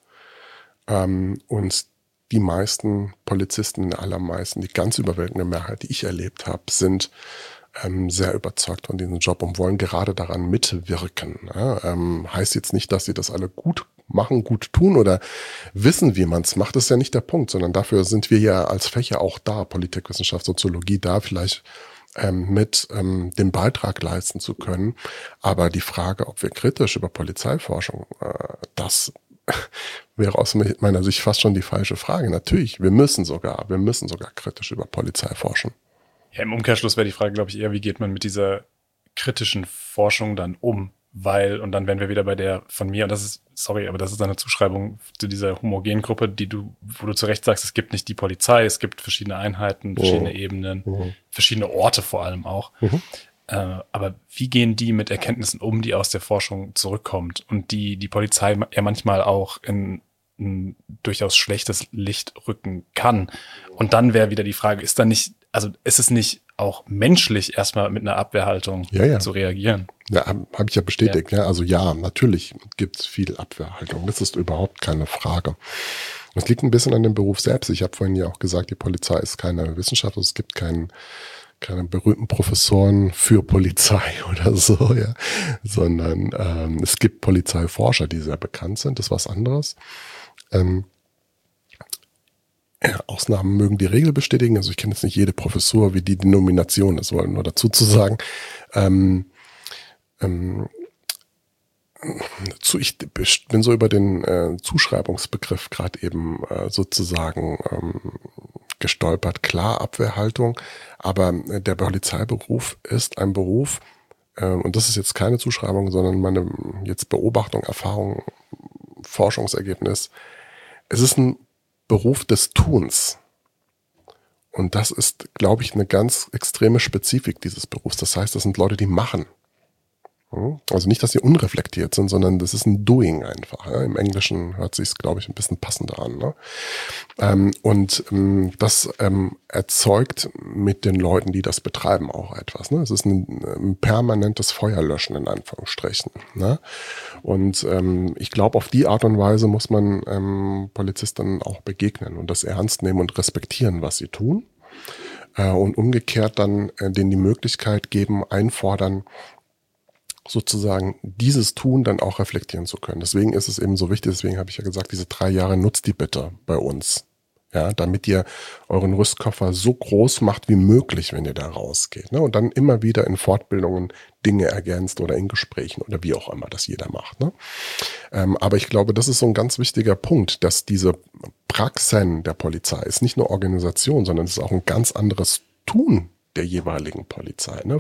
Und die meisten Polizisten, die ganz überwältigende Mehrheit, die ich erlebt habe, sind sehr überzeugt von diesem Job und wollen gerade daran mitwirken. Ja, heißt jetzt nicht, dass sie das alle gut machen, gut tun oder wissen, wie man es macht, ist ja nicht der Punkt, sondern dafür sind wir ja als Fächer auch da, Politikwissenschaft, Soziologie, da vielleicht mit den Beitrag leisten zu können. Aber die Frage, ob wir kritisch über Polizeiforschung, das wäre aus meiner Sicht fast schon die falsche Frage. Natürlich, wir müssen sogar kritisch über Polizei forschen. Ja, im Umkehrschluss wäre die Frage, glaube ich, eher, wie geht man mit dieser kritischen Forschung dann um? Weil, und dann wären wir wieder bei der von mir, und das ist, sorry, aber das ist eine Zuschreibung zu dieser homogenen Gruppe, wo du zu Recht sagst, es gibt nicht die Polizei, es gibt verschiedene Einheiten, verschiedene Ebenen, verschiedene Orte vor allem auch. Aber wie gehen die mit Erkenntnissen um, die aus der Forschung zurückkommt und die Polizei ja manchmal auch in ein durchaus schlechtes Licht rücken kann? Und dann wäre wieder die Frage, ist es nicht auch menschlich erstmal mit einer Abwehrhaltung zu reagieren? Ja, habe ich ja bestätigt. Ja. Also ja, natürlich gibt es viel Abwehrhaltung. Das ist überhaupt keine Frage. Es liegt ein bisschen an dem Beruf selbst. Ich habe vorhin ja auch gesagt, die Polizei ist keine Wissenschaft. Es gibt keine berühmten Professoren für Polizei oder so, ja, sondern es gibt Polizeiforscher, die sehr bekannt sind. Das ist was anderes. Ausnahmen mögen die Regel bestätigen. Also ich kenne jetzt nicht jede Professur, wie die Denomination ist, wollen nur dazu zu sagen. Ich bin so über den Zuschreibungsbegriff gerade eben sozusagen gestolpert. Klar, Abwehrhaltung, aber der Polizeiberuf ist ein Beruf, und das ist jetzt keine Zuschreibung, sondern meine jetzt Beobachtung, Erfahrung, Forschungsergebnis. Es ist ein Beruf des Tuns. Und das ist, glaube ich, eine ganz extreme Spezifik dieses Berufs. Das heißt, das sind Leute, die machen. Also nicht, dass sie unreflektiert sind, sondern das ist ein Doing einfach. Ja? Im Englischen hört sich es, glaube ich, ein bisschen passender an. Ne? Das erzeugt mit den Leuten, die das betreiben, auch etwas. Ne? Es ist ein permanentes Feuerlöschen in Anführungsstrichen. Ne? Und ich glaube, auf die Art und Weise muss man Polizisten auch begegnen und das ernst nehmen und respektieren, was sie tun. Und umgekehrt dann denen die Möglichkeit geben, einfordern, sozusagen dieses Tun dann auch reflektieren zu können. Deswegen ist es eben so wichtig, deswegen habe ich ja gesagt, diese 3 Jahre nutzt die bitte bei uns. Ja, damit ihr euren Rüstkoffer so groß macht wie möglich, wenn ihr da rausgeht. Ne? Und dann immer wieder in Fortbildungen Dinge ergänzt oder in Gesprächen oder wie auch immer das jeder macht. Ne? Aber ich glaube, das ist so ein ganz wichtiger Punkt, dass diese Praxen der Polizei ist nicht nur Organisation, sondern es ist auch ein ganz anderes Tun der jeweiligen Polizei. Ne?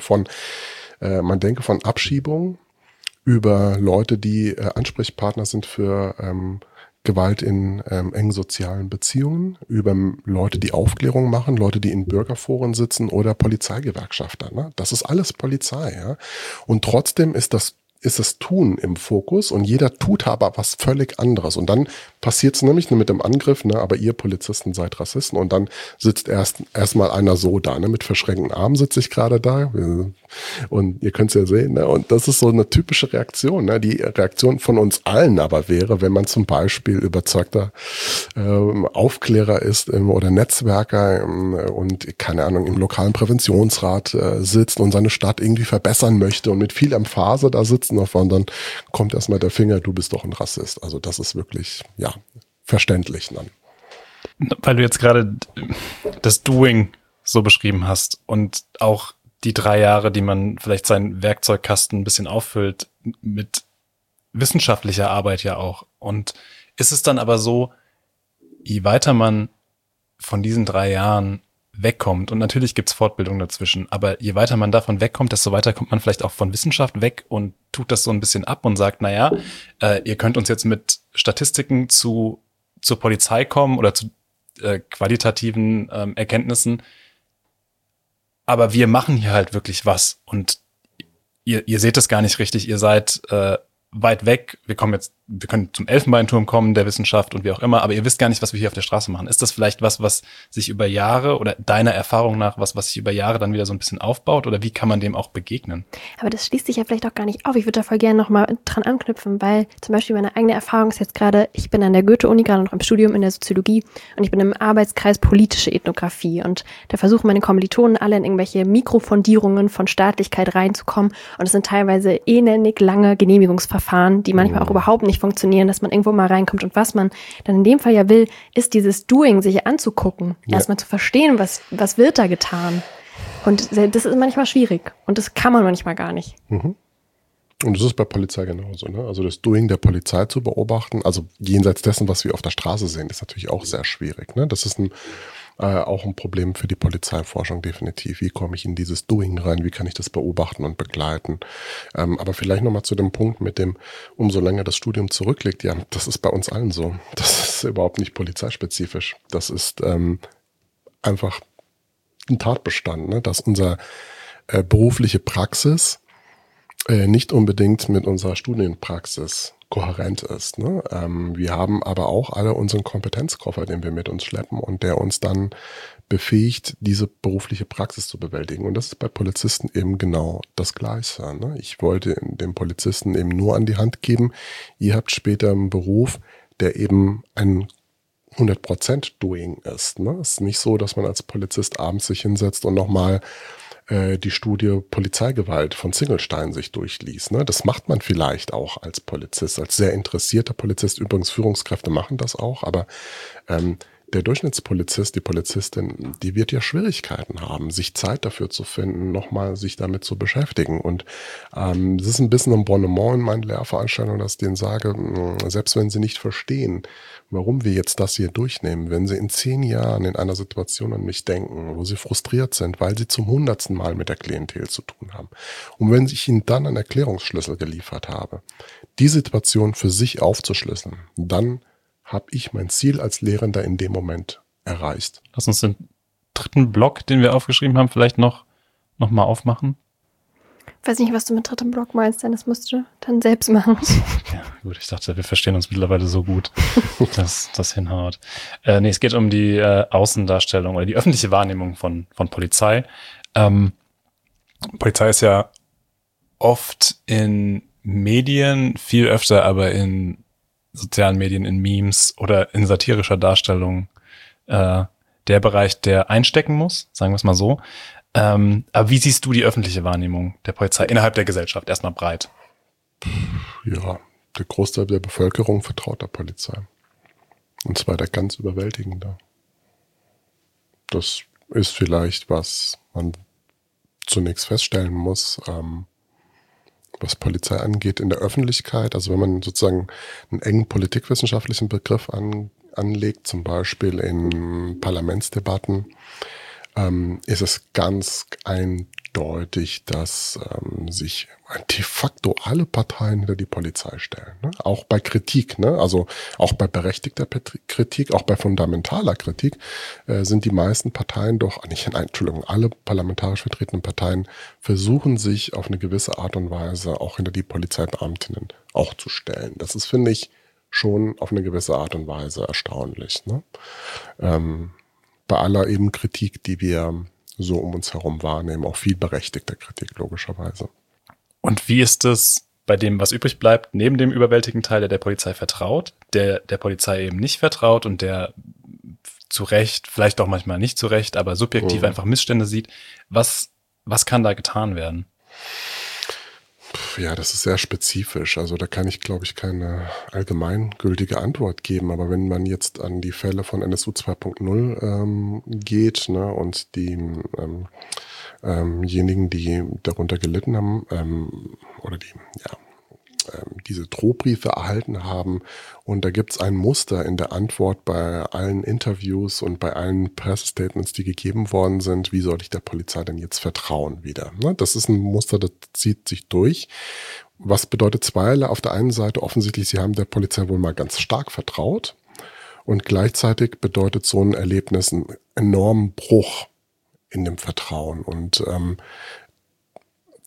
Man denke von Abschiebung über Leute, die Ansprechpartner sind für Gewalt in engen sozialen Beziehungen, über Leute, die Aufklärung machen, Leute, die in Bürgerforen sitzen oder Polizeigewerkschafter. Ne? Das ist alles Polizei. Ja? Und trotzdem ist das Tun im Fokus und jeder tut aber was völlig anderes. Und dann passiert es nämlich mit dem Angriff, ne, aber ihr Polizisten seid Rassisten. Und dann sitzt erstmal einer so da, ne, mit verschränkten Armen sitze ich gerade da. Und ihr könnt es ja sehen. Ne, und das ist so eine typische Reaktion. Ne. Die Reaktion von uns allen aber wäre, wenn man zum Beispiel überzeugter Aufklärer ist oder Netzwerker und, keine Ahnung, im lokalen Präventionsrat sitzt und seine Stadt irgendwie verbessern möchte und mit viel Emphase da sitzt, und dann kommt erstmal der Finger, du bist doch ein Rassist. Also das ist wirklich, ja, verständlich dann. Weil du jetzt gerade das Doing so beschrieben hast und auch die 3 Jahre, die man vielleicht seinen Werkzeugkasten ein bisschen auffüllt mit wissenschaftlicher Arbeit ja auch. Und ist es dann aber so, je weiter man von diesen 3 Jahren wegkommt, und natürlich gibt's Fortbildung dazwischen, aber je weiter man davon wegkommt, desto weiter kommt man vielleicht auch von Wissenschaft weg und tut das so ein bisschen ab und sagt, naja, ihr könnt uns jetzt mit Statistiken zur Polizei kommen oder zu qualitativen Erkenntnissen, aber wir machen hier halt wirklich was und ihr seht das gar nicht richtig, ihr seid weit weg, wir kommen jetzt wir können zum Elfenbeinturm kommen der Wissenschaft und wie auch immer, aber ihr wisst gar nicht, was wir hier auf der Straße machen. Ist das vielleicht was sich über Jahre oder deiner Erfahrung nach was sich über Jahre dann wieder so ein bisschen aufbaut oder wie kann man dem auch begegnen? Aber das schließt sich ja vielleicht auch gar nicht auf. Ich würde da voll gerne nochmal dran anknüpfen, weil zum Beispiel meine eigene Erfahrung ist jetzt gerade, ich bin an der Goethe-Uni gerade noch im Studium in der Soziologie und ich bin im Arbeitskreis politische Ethnographie und da versuchen meine Kommilitonen alle in irgendwelche Mikrofondierungen von Staatlichkeit reinzukommen und es sind teilweise elendig lange Genehmigungsverfahren, die manchmal auch überhaupt nicht funktionieren, dass man irgendwo mal reinkommt und was man dann in dem Fall ja will, ist dieses Doing, sich anzugucken, erstmal zu verstehen, was wird da getan. Und das ist manchmal schwierig und das kann man manchmal gar nicht. Und das ist bei Polizei genauso, ne? Also das Doing der Polizei zu beobachten, also jenseits dessen, was wir auf der Straße sehen, ist natürlich auch sehr schwierig, ne? Das ist auch ein Problem für die Polizeiforschung definitiv. Wie komme ich in dieses Doing rein? Wie kann ich das beobachten und begleiten? Aber vielleicht nochmal zu dem Punkt mit dem, umso länger das Studium zurückliegt. Ja, das ist bei uns allen so. Das ist überhaupt nicht polizeispezifisch. Das ist einfach ein Tatbestand, ne? Dass unsere berufliche Praxis nicht unbedingt mit unserer Studienpraxis kohärent ist. Ne? Wir haben aber auch alle unseren Kompetenzkoffer, den wir mit uns schleppen und der uns dann befähigt, diese berufliche Praxis zu bewältigen. Und das ist bei Polizisten eben genau das Gleiche. Ne? Ich wollte dem Polizisten eben nur an die Hand geben, ihr habt später einen Beruf, der eben ein 100% Doing ist. Ne? Es ist nicht so, dass man als Polizist abends sich hinsetzt und nochmal die Studie Polizeigewalt von Zingelstein sich durchliest. Ne? Das macht man vielleicht auch als Polizist, als sehr interessierter Polizist. Übrigens, Führungskräfte machen das auch, aber der Durchschnittspolizist, die Polizistin, die wird ja Schwierigkeiten haben, sich Zeit dafür zu finden, nochmal sich damit zu beschäftigen. Und es ist ein bisschen ein Bonnement in meinen Lehrveranstaltungen, dass ich denen sage, selbst wenn sie nicht verstehen, warum wir jetzt das hier durchnehmen, wenn sie in 10 Jahren in einer Situation an mich denken, wo sie frustriert sind, weil sie zum 100. Mal mit der Klientel zu tun haben. Und wenn ich ihnen dann einen Erklärungsschlüssel geliefert habe, die Situation für sich aufzuschlüsseln, dann habe ich mein Ziel als Lehrender in dem Moment erreicht. Lass uns den dritten Block, den wir aufgeschrieben haben, vielleicht noch mal aufmachen. Ich weiß nicht, was du mit drittem Block meinst, denn das musst du dann selbst machen. Ja, gut, ich dachte, wir verstehen uns mittlerweile so gut, dass das hinhaut. Nee, es geht um die Außendarstellung oder die öffentliche Wahrnehmung von Polizei. Polizei ist ja oft in Medien, viel öfter aber in sozialen Medien, in Memes oder in satirischer Darstellung der Bereich, der einstecken muss, sagen wir es mal so. Aber wie siehst du die öffentliche Wahrnehmung der Polizei innerhalb der Gesellschaft? Erstmal breit. Ja, der Großteil der Bevölkerung vertraut der Polizei. Und zwar der ganz überwältigende. Das ist vielleicht, was man zunächst feststellen muss, was Polizei angeht in der Öffentlichkeit. Also wenn man sozusagen einen engen politikwissenschaftlichen Begriff anlegt, zum Beispiel in Parlamentsdebatten, ist es ganz eindeutig, dass sich de facto alle Parteien hinter die Polizei stellen. Ne? Auch bei Kritik, ne? Also auch bei berechtigter Kritik, auch bei fundamentaler Kritik sind die meisten Parteien alle parlamentarisch vertretenen Parteien versuchen sich auf eine gewisse Art und Weise auch hinter die Polizeibeamtinnen auch zu stellen. Das ist, finde ich, schon auf eine gewisse Art und Weise erstaunlich. Ne? Bei aller eben Kritik, die wir so um uns herum wahrnehmen, auch viel berechtigter Kritik, logischerweise. Und wie ist es bei dem, was übrig bleibt, neben dem überwältigenden Teil, der Polizei vertraut, der Polizei eben nicht vertraut und der zu Recht, vielleicht auch manchmal nicht zu Recht, aber subjektiv einfach Missstände sieht? Was kann da getan werden? Ja, das ist sehr spezifisch. Also da kann ich, glaube ich, keine allgemeingültige Antwort geben. Aber wenn man jetzt an die Fälle von NSU 2.0 geht, ne, und diejenigen, die darunter gelitten haben, oder die diese Drohbriefe erhalten haben. Und da gibt es ein Muster in der Antwort bei allen Interviews und bei allen Pressestatements, die gegeben worden sind. Wie soll ich der Polizei denn jetzt vertrauen wieder? Ne? Das ist ein Muster, das zieht sich durch. Was bedeutet zweierlei? Auf der einen Seite offensichtlich, sie haben der Polizei wohl mal ganz stark vertraut. Und gleichzeitig bedeutet so ein Erlebnis einen enormen Bruch in dem Vertrauen. Und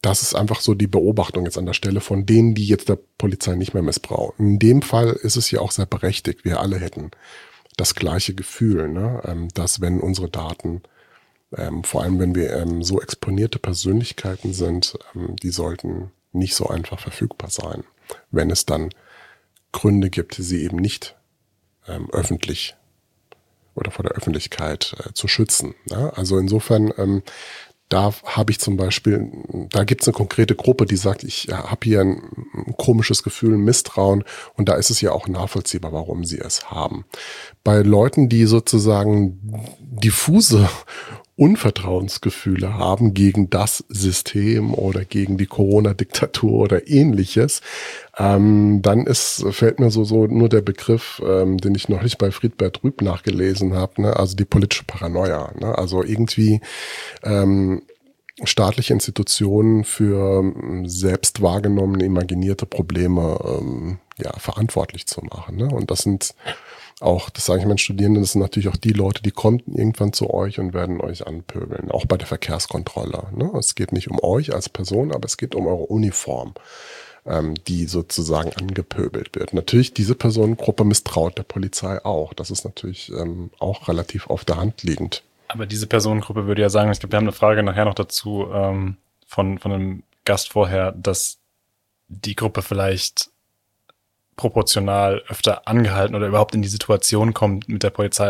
das ist einfach so die Beobachtung jetzt an der Stelle von denen, die jetzt der Polizei nicht mehr missbrauchen. In dem Fall ist es ja auch sehr berechtigt. Wir alle hätten das gleiche Gefühl, ne? Dass wenn unsere Daten, vor allem wenn wir so exponierte Persönlichkeiten sind, die sollten nicht so einfach verfügbar sein, wenn es dann Gründe gibt, sie eben nicht öffentlich oder vor der Öffentlichkeit zu schützen. Ja? Also insofern, da habe ich zum Beispiel, da gibt es eine konkrete Gruppe, die sagt, ich habe hier ein komisches Gefühl, ein Misstrauen, und da ist es ja auch nachvollziehbar, warum sie es haben. Bei Leuten, die sozusagen diffuse Unvertrauensgefühle haben gegen das System oder gegen die Corona-Diktatur oder ähnliches, dann fällt mir so nur der Begriff, den ich neulich bei Friedbert Rüb nachgelesen habe, ne? Also die politische Paranoia. Ne? Also irgendwie staatliche Institutionen für selbst wahrgenommene, imaginierte Probleme verantwortlich zu machen. Ne? Und das sind auch, das sage ich meinen Studierenden, das sind natürlich auch die Leute, die kommen irgendwann zu euch und werden euch anpöbeln, auch bei der Verkehrskontrolle. Ne? Es geht nicht um euch als Person, aber es geht um eure Uniform, die sozusagen angepöbelt wird. Natürlich, diese Personengruppe misstraut der Polizei auch. Das ist natürlich auch relativ auf der Hand liegend. Aber diese Personengruppe würde ja sagen, ich glaube, wir haben eine Frage nachher noch dazu von einem Gast vorher, dass die Gruppe vielleicht proportional öfter angehalten oder überhaupt in die Situation kommt, mit der Polizei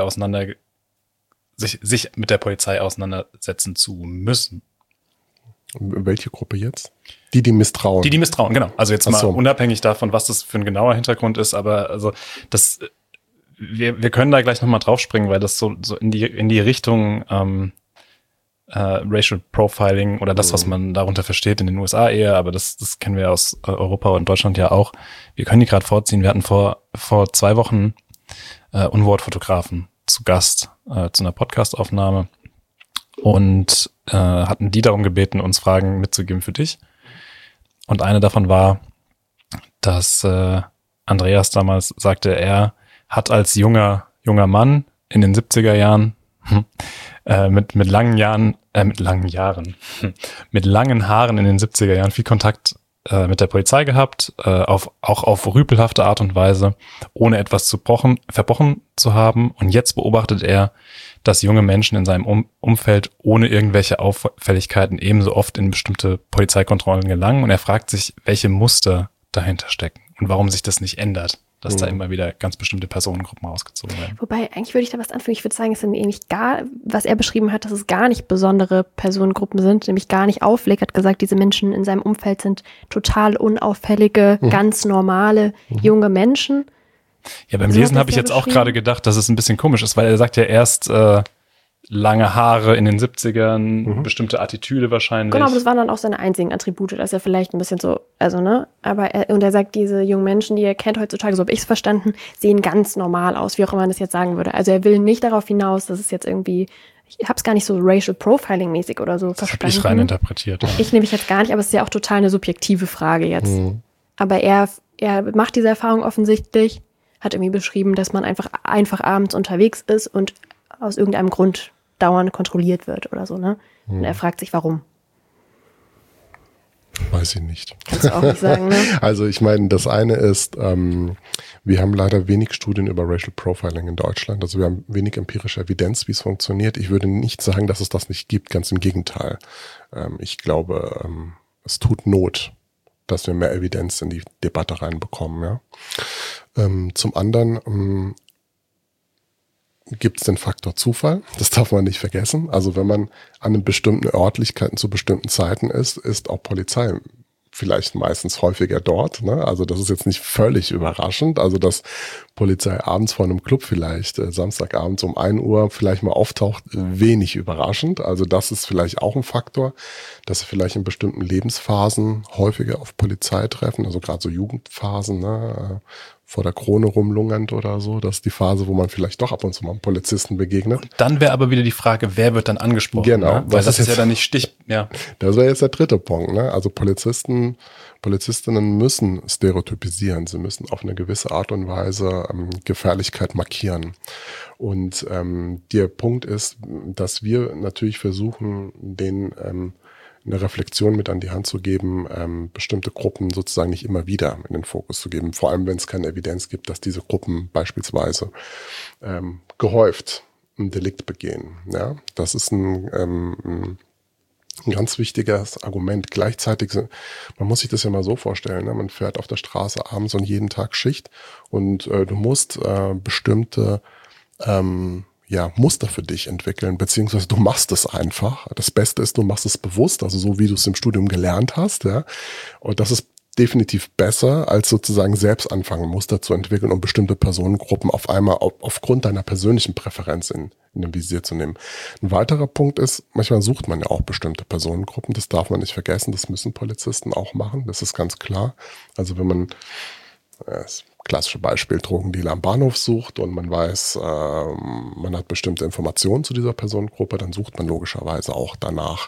sich mit der Polizei auseinandersetzen zu müssen. Welche Gruppe jetzt? Die misstrauen. Die misstrauen, genau. Also jetzt mal unabhängig davon, was das für ein genauer Hintergrund ist, aber also das, wir können da gleich nochmal draufspringen, weil das so in die Richtung Racial Profiling oder das, was man darunter versteht in den USA eher, aber das kennen wir aus Europa und Deutschland ja auch. Wir können die gerade vorziehen. Wir hatten vor 2 Wochen Unwortfotografen zu Gast zu einer Podcastaufnahme und hatten die darum gebeten, uns Fragen mitzugeben für dich. Und eine davon war, dass Andreas damals sagte, er hat als junger Mann in den 70er Jahren mit langen Haaren in den 70er Jahren viel Kontakt mit der Polizei gehabt, auch auf rüpelhafte Art und Weise, ohne etwas verbrochen zu haben. Und jetzt beobachtet er, dass junge Menschen in seinem Umfeld ohne irgendwelche Auffälligkeiten ebenso oft in bestimmte Polizeikontrollen gelangen. Und er fragt sich, welche Muster dahinter stecken und warum sich das nicht ändert, dass da immer wieder ganz bestimmte Personengruppen rausgezogen werden. Wobei, eigentlich würde ich da was anfügen. Ich würde sagen, es sind nämlich was er beschrieben hat, dass es gar nicht besondere Personengruppen sind, nämlich gar nicht auffällig. Er hat gesagt, diese Menschen in seinem Umfeld sind total unauffällige, ganz normale, junge Menschen. Ja, beim Lesen habe ich jetzt auch gerade gedacht, dass es ein bisschen komisch ist, weil er sagt ja erst lange Haare in den 70ern, bestimmte Attitüde wahrscheinlich. Genau, aber das waren dann auch seine einzigen Attribute, dass er vielleicht ein bisschen so, also ne, aber er sagt, diese jungen Menschen, die er kennt heutzutage, so habe ich es verstanden, sehen ganz normal aus, wie auch immer man das jetzt sagen würde. Also er will nicht darauf hinaus, dass es jetzt irgendwie, ich habe es gar nicht so Racial Profiling mäßig oder so verstanden. Das habe ich rein interpretiert. Ja. Ich nehme jetzt gar nicht, aber es ist ja auch total eine subjektive Frage jetzt. Aber er macht diese Erfahrung offensichtlich, hat irgendwie beschrieben, dass man einfach abends unterwegs ist und aus irgendeinem Grund dauernd kontrolliert wird oder so, ne? Und er fragt sich, warum. Weiß ich nicht. Kannst du auch nicht sagen, ne? Also ich meine, das eine ist, wir haben leider wenig Studien über Racial Profiling in Deutschland. Also wir haben wenig empirische Evidenz, wie es funktioniert. Ich würde nicht sagen, dass es das nicht gibt, ganz im Gegenteil. Ich glaube, es tut Not, dass wir mehr Evidenz in die Debatte reinbekommen. Ja? Zum anderen gibt es den Faktor Zufall. Das darf man nicht vergessen. Also wenn man an einem bestimmten Örtlichkeiten zu bestimmten Zeiten ist auch Polizei vielleicht meistens häufiger dort. Ne? Also das ist jetzt nicht völlig überraschend. Also dass Polizei abends vor einem Club vielleicht, Samstagabends um 1 Uhr vielleicht mal auftaucht, wenig überraschend. Also das ist vielleicht auch ein Faktor, dass sie vielleicht in bestimmten Lebensphasen häufiger auf Polizei treffen. Also gerade so Jugendphasen, ne? Vor der Krone rumlungernd oder so. Das ist die Phase, wo man vielleicht doch ab und zu mal einem Polizisten begegnet. Und dann wäre aber wieder die Frage, wer wird dann angesprochen? Genau. Ne? Weil das ist ja dann nicht ja. Das wäre jetzt der dritte Punkt. Ne? Also Polizistinnen müssen stereotypisieren. Sie müssen auf eine gewisse Art und Weise Gefährlichkeit markieren. Und der Punkt ist, dass wir natürlich versuchen, den eine Reflexion mit an die Hand zu geben, bestimmte Gruppen sozusagen nicht immer wieder in den Fokus zu geben. Vor allem, wenn es keine Evidenz gibt, dass diese Gruppen beispielsweise gehäuft ein Delikt begehen. Ja, das ist ein ganz wichtiges Argument. Gleichzeitig, man muss sich das ja mal so vorstellen, ne? Man fährt auf der Straße abends und jeden Tag Schicht und du musst bestimmte Muster für dich entwickeln, beziehungsweise du machst es einfach. Das Beste ist, du machst es bewusst, also so wie du es im Studium gelernt hast, ja. Und das ist definitiv besser, als sozusagen selbst anfangen, Muster zu entwickeln, um bestimmte Personengruppen auf einmal aufgrund deiner persönlichen Präferenz in den Visier zu nehmen. Ein weiterer Punkt ist, manchmal sucht man ja auch bestimmte Personengruppen, das darf man nicht vergessen, das müssen Polizisten auch machen, das ist ganz klar. Also wenn man, das klassische Beispiel, Drogendealer am Bahnhof sucht und man weiß, man hat bestimmte Informationen zu dieser Personengruppe, dann sucht man logischerweise auch danach.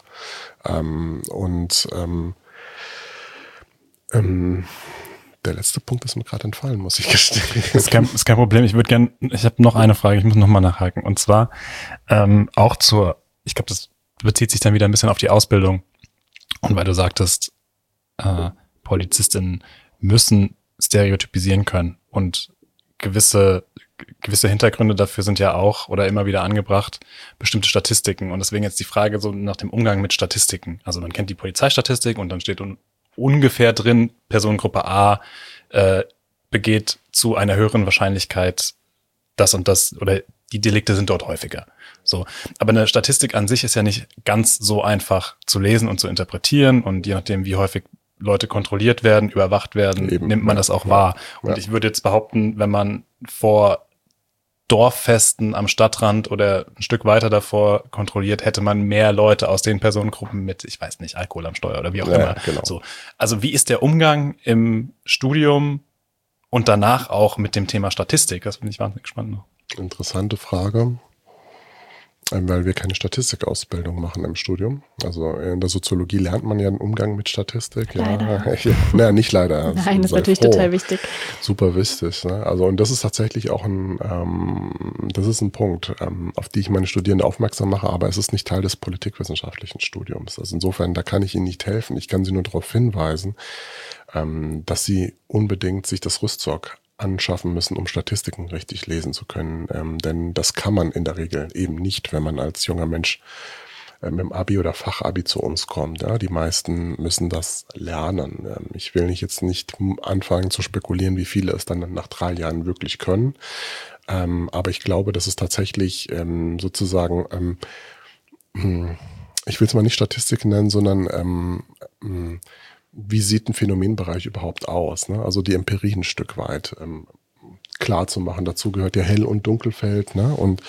Der letzte Punkt ist mir gerade entfallen, muss ich gestehen. Ist kein Problem. Ich habe noch eine Frage, ich muss noch mal nachhaken. Und zwar auch ich glaube, das bezieht sich dann wieder ein bisschen auf die Ausbildung. Und weil du sagtest, Polizistinnen müssen stereotypisieren können. Und gewisse Hintergründe dafür sind ja auch oder immer wieder angebracht, bestimmte Statistiken. Und deswegen jetzt die Frage so nach dem Umgang mit Statistiken. Also man kennt die Polizeistatistik und dann steht ungefähr drin, Personengruppe A begeht zu einer höheren Wahrscheinlichkeit das und das oder die Delikte sind dort häufiger. So, aber eine Statistik an sich ist ja nicht ganz so einfach zu lesen und zu interpretieren und je nachdem, wie häufig Leute kontrolliert werden, überwacht werden, nimmt man das auch wahr. Und ich würde jetzt behaupten, wenn man vor Dorffesten am Stadtrand oder ein Stück weiter davor kontrolliert, hätte man mehr Leute aus den Personengruppen mit, ich weiß nicht, Alkohol am Steuer oder wie auch immer. Genau. So. Also wie ist der Umgang im Studium und danach auch mit dem Thema Statistik? Das bin ich wahnsinnig gespannt noch. Interessante Frage, weil wir keine Statistikausbildung machen im Studium. Also in der Soziologie lernt man ja einen Umgang mit Statistik. Leider. Ja, nicht leider. Nein, das ist natürlich total wichtig. Super wichtig. Ne? Also und das ist tatsächlich auch ein Punkt, auf die ich meine Studierenden aufmerksam mache, aber es ist nicht Teil des politikwissenschaftlichen Studiums. Also insofern, da kann ich Ihnen nicht helfen. Ich kann Sie nur darauf hinweisen, dass Sie unbedingt sich das Rüstzeug anschaffen müssen, um Statistiken richtig lesen zu können. Denn das kann man in der Regel eben nicht, wenn man als junger Mensch mit dem Abi oder Fachabi zu uns kommt. Ja? Die meisten müssen das lernen. Ich will jetzt nicht anfangen zu spekulieren, wie viele es dann nach 3 Jahren wirklich können. Aber ich glaube, dass es tatsächlich sozusagen, ich will es mal nicht Statistik nennen, sondern wie sieht ein Phänomenbereich überhaupt aus? Ne? Also die Empirie ein Stück weit klar zu machen. Dazu gehört ja Hell- und Dunkelfeld. Ne? Und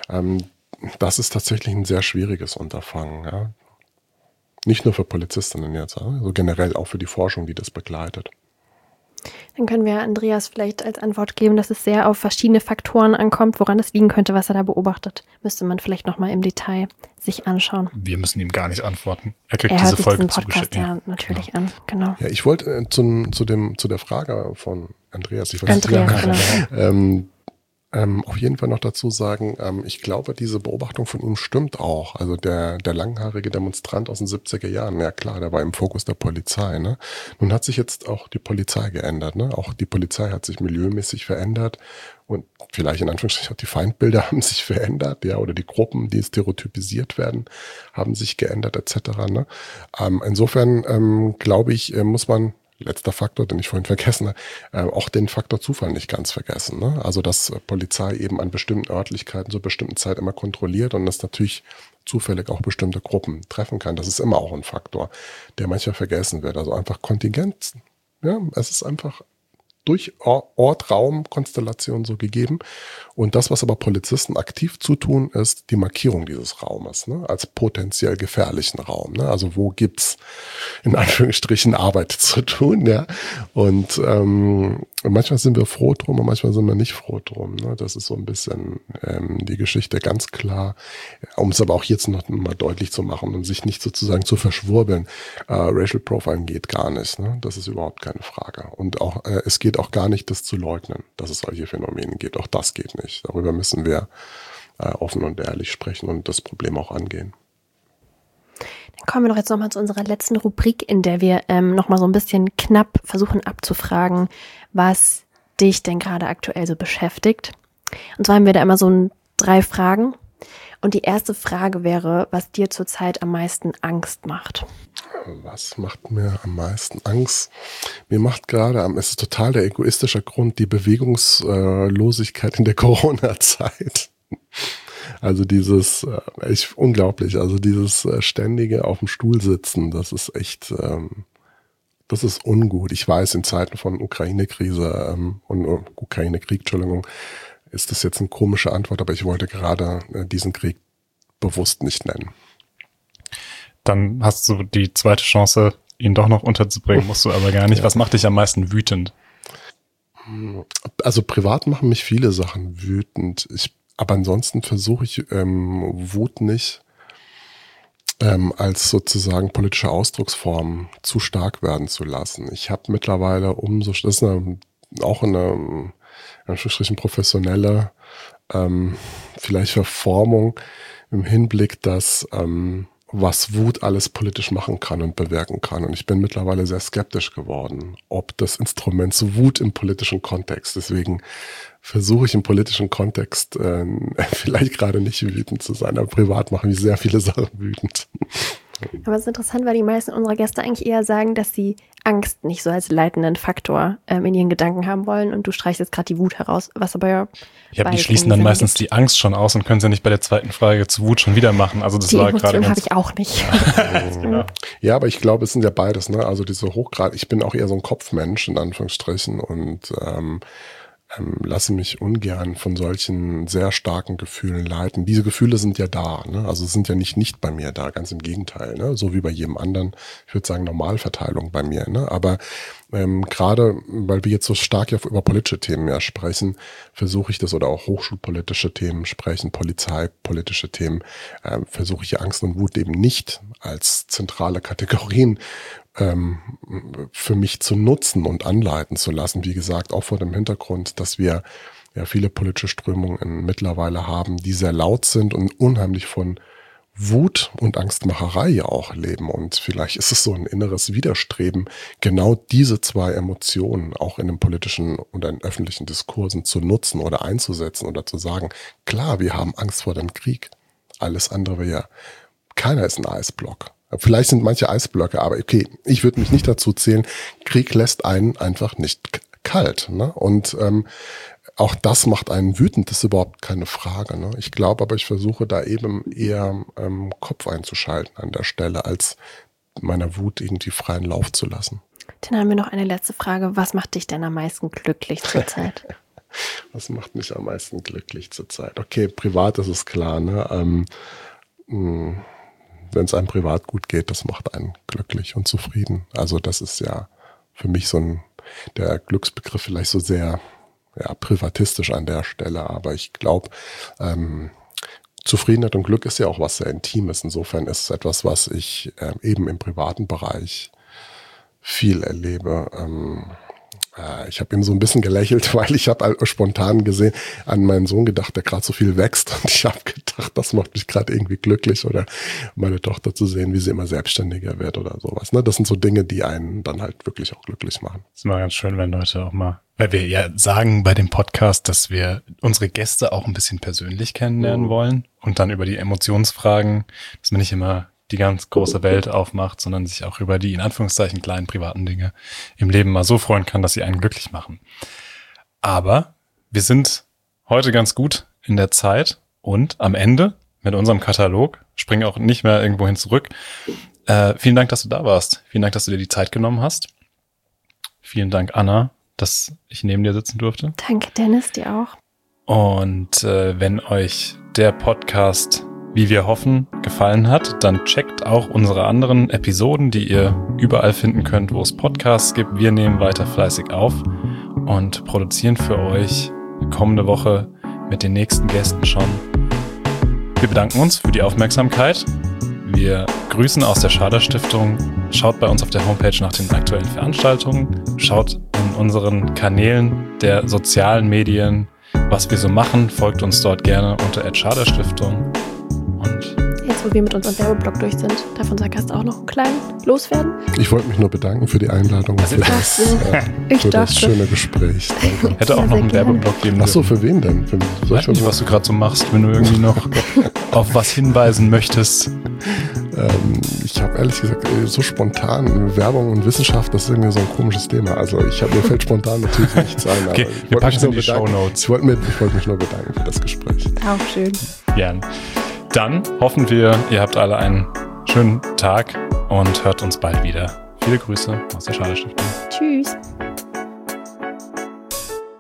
das ist tatsächlich ein sehr schwieriges Unterfangen. Ja? Nicht nur für Polizistinnen jetzt, also generell auch für die Forschung, die das begleitet. Dann können wir Andreas vielleicht als Antwort geben, dass es sehr auf verschiedene Faktoren ankommt, woran es liegen könnte, was er da beobachtet. Müsste man vielleicht nochmal im Detail sich anschauen. Wir müssen ihm gar nicht antworten. Er kriegt diese diese Folge Podcast zugeschickt. ja natürlich an, genau. Ja, ich wollte zu der Frage von Andreas, auf jeden Fall noch dazu sagen, ich glaube, diese Beobachtung von ihm stimmt auch. Also der langhaarige Demonstrant aus den 70er Jahren, ja klar, der war im Fokus der Polizei. Ne? Nun hat sich jetzt auch die Polizei geändert. Ne? Auch die Polizei hat sich milieumäßig verändert und vielleicht in Anführungsstrichen auch die Feindbilder haben sich verändert, ja, oder die Gruppen, die stereotypisiert werden, haben sich geändert etc. Ne? Insofern glaube ich, muss man letzter Faktor, den ich vorhin vergessen habe, auch den Faktor Zufall nicht ganz vergessen. Ne? Also, dass Polizei eben an bestimmten Örtlichkeiten zur bestimmten Zeit immer kontrolliert und das natürlich zufällig auch bestimmte Gruppen treffen kann. Das ist immer auch ein Faktor, der manchmal vergessen wird. Also einfach Kontingenz. Ja, es ist einfach durch Ort, Raum, Konstellation so gegeben. Und das, was aber Polizisten aktiv zutun, ist die Markierung dieses Raumes, ne, als potenziell gefährlichen Raum. Ne? Also wo gibt's in Anführungsstrichen Arbeit zu tun, ja. Und manchmal sind wir froh drum und manchmal sind wir nicht froh drum. Ne? Das ist so ein bisschen die Geschichte ganz klar, um es aber auch jetzt noch mal deutlich zu machen und sich nicht sozusagen zu verschwurbeln. Racial Profiling geht gar nicht. Ne? Das ist überhaupt keine Frage. Und auch es geht auch gar nicht, das zu leugnen, dass es solche Phänomene gibt. Auch das geht nicht. Darüber müssen wir offen und ehrlich sprechen und das Problem auch angehen. Kommen wir doch jetzt nochmal zu unserer letzten Rubrik, in der wir nochmal so ein bisschen knapp versuchen abzufragen, was dich denn gerade aktuell so beschäftigt. Und zwar haben wir da immer so 3 Fragen. Und die erste Frage wäre, was dir zurzeit am meisten Angst macht. Was macht mir am meisten Angst? Mir macht gerade, es ist total der egoistische Grund, die Bewegungslosigkeit in der Corona-Zeit. Also dieses, unglaublich, also dieses ständige auf dem Stuhl sitzen, das ist echt, das ist ungut. Ich weiß, in Zeiten von Ukraine-Krise und Ukraine-Krieg, Entschuldigung, ist das jetzt eine komische Antwort, aber ich wollte gerade diesen Krieg bewusst nicht nennen. Dann hast du die zweite Chance, ihn doch noch unterzubringen, musst du aber gar nicht. Ja. Was macht dich am meisten wütend? Also privat machen mich viele Sachen wütend. Aber ansonsten versuche ich Wut nicht als sozusagen politische Ausdrucksform zu stark werden zu lassen. Ich habe mittlerweile das ist auch eine professionelle vielleicht Verformung im Hinblick, dass was Wut alles politisch machen kann und bewirken kann. Und ich bin mittlerweile sehr skeptisch geworden, ob das Instrument so Wut im politischen Kontext. Deswegen versuche ich im politischen Kontext vielleicht gerade nicht wütend zu sein, aber privat machen mich sehr viele Sachen wütend. Aber es ist interessant, weil die meisten unserer Gäste eigentlich eher sagen, dass sie Angst nicht so als leitenden Faktor in ihren Gedanken haben wollen und du streichst jetzt gerade die Wut heraus, was aber ja, die schließen dann meistens die Angst schon aus und können sie ja nicht bei der zweiten Frage zu Wut schon wieder machen. Also das die war gerade Emotion habe ich auch nicht. Ja, aber ich glaube, es sind ja beides, ne? Also diese ich bin auch eher so ein Kopfmensch in Anführungsstrichen und lasse mich ungern von solchen sehr starken Gefühlen leiten. Diese Gefühle sind ja da, ne? Also sind ja nicht bei mir da, ganz im Gegenteil, ne? So wie bei jedem anderen, ich würde sagen Normalverteilung bei mir, ne? Aber gerade, weil wir jetzt so stark ja über politische Themen ja sprechen, versuche ich das, oder auch hochschulpolitische Themen sprechen, polizeipolitische Themen, versuche ich Angst und Wut eben nicht als zentrale Kategorien für mich zu nutzen und anleiten zu lassen. Wie gesagt, auch vor dem Hintergrund, dass wir ja viele politische Strömungen mittlerweile haben, die sehr laut sind und unheimlich von Wut und Angstmacherei ja auch leben. Und vielleicht ist es so ein inneres Widerstreben, genau diese 2 Emotionen auch in den politischen oder in öffentlichen Diskursen zu nutzen oder einzusetzen oder zu sagen, klar, wir haben Angst vor dem Krieg. Alles andere wäre ja, keiner ist ein Eisblock. Vielleicht sind manche Eisblöcke, aber okay, ich würde mich nicht dazu zählen. Krieg lässt einen einfach nicht kalt, ne? Und auch das macht einen wütend, das ist überhaupt keine Frage, ne? Ich glaube aber, ich versuche da eben eher Kopf einzuschalten an der Stelle, als meiner Wut irgendwie freien Lauf zu lassen. Dann haben wir noch eine letzte Frage. Was macht dich denn am meisten glücklich zurzeit? Was macht mich am meisten glücklich zurzeit? Okay, privat ist es klar, ne? Wenn es einem privat gut geht, das macht einen glücklich und zufrieden. Also das ist ja für mich so der Glücksbegriff vielleicht so sehr privatistisch an der Stelle. Aber ich glaube, Zufriedenheit und Glück ist ja auch was sehr Intimes. Insofern ist es etwas, was ich eben im privaten Bereich viel erlebe. Ich habe ihm so ein bisschen gelächelt, weil ich habe spontan gesehen, an meinen Sohn gedacht, der gerade so viel wächst. Und ich habe gedacht, das macht mich gerade irgendwie glücklich. Oder meine Tochter zu sehen, wie sie immer selbstständiger wird oder sowas. Ne? Das sind so Dinge, die einen dann halt wirklich auch glücklich machen. Das ist immer ganz schön, wenn Leute auch mal, weil wir ja sagen bei dem Podcast, dass wir unsere Gäste auch ein bisschen persönlich kennenlernen wollen. Und dann über die Emotionsfragen, dass man nicht immer die ganz große Welt aufmacht, sondern sich auch über die, in Anführungszeichen, kleinen privaten Dinge im Leben mal so freuen kann, dass sie einen glücklich machen. Aber wir sind heute ganz gut in der Zeit und am Ende mit unserem Katalog springen auch nicht mehr irgendwo hin zurück. Vielen Dank, dass du da warst. Vielen Dank, dass du dir die Zeit genommen hast. Vielen Dank, Anna, dass ich neben dir sitzen durfte. Danke, Dennis, dir auch. Und wenn euch der Podcast, wie wir hoffen, gefallen hat, dann checkt auch unsere anderen Episoden, die ihr überall finden könnt, wo es Podcasts gibt. Wir nehmen weiter fleißig auf und produzieren für euch kommende Woche mit den nächsten Gästen schon. Wir bedanken uns für die Aufmerksamkeit. Wir grüßen aus der Schader Stiftung. Schaut bei uns auf der Homepage nach den aktuellen Veranstaltungen. Schaut in unseren Kanälen der sozialen Medien, was wir so machen. Folgt uns dort gerne unter @Schader Stiftung. Und jetzt wo wir mit unserem Werbeblock durch sind. Davon hast du auch noch einen kleinen loswerden? Ich wollte mich nur bedanken für die Einladung und für das schöne Gespräch. Danke. Hätte auch noch einen Werbeblock geben. Achso, für wen denn? Ich weiß nicht, was du gerade so machst, wenn du irgendwie noch auf was hinweisen möchtest. Ich habe ehrlich gesagt so spontan Werbung und Wissenschaft, das ist irgendwie so ein komisches Thema. Also mir fällt spontan natürlich nichts ein. Okay, wir packen es in die Shownotes. Ich wollte mich nur bedanken für das Gespräch. Auch schön. Gern. Dann hoffen wir, ihr habt alle einen schönen Tag und hört uns bald wieder. Viele Grüße aus der Schade Stiftung. Tschüss.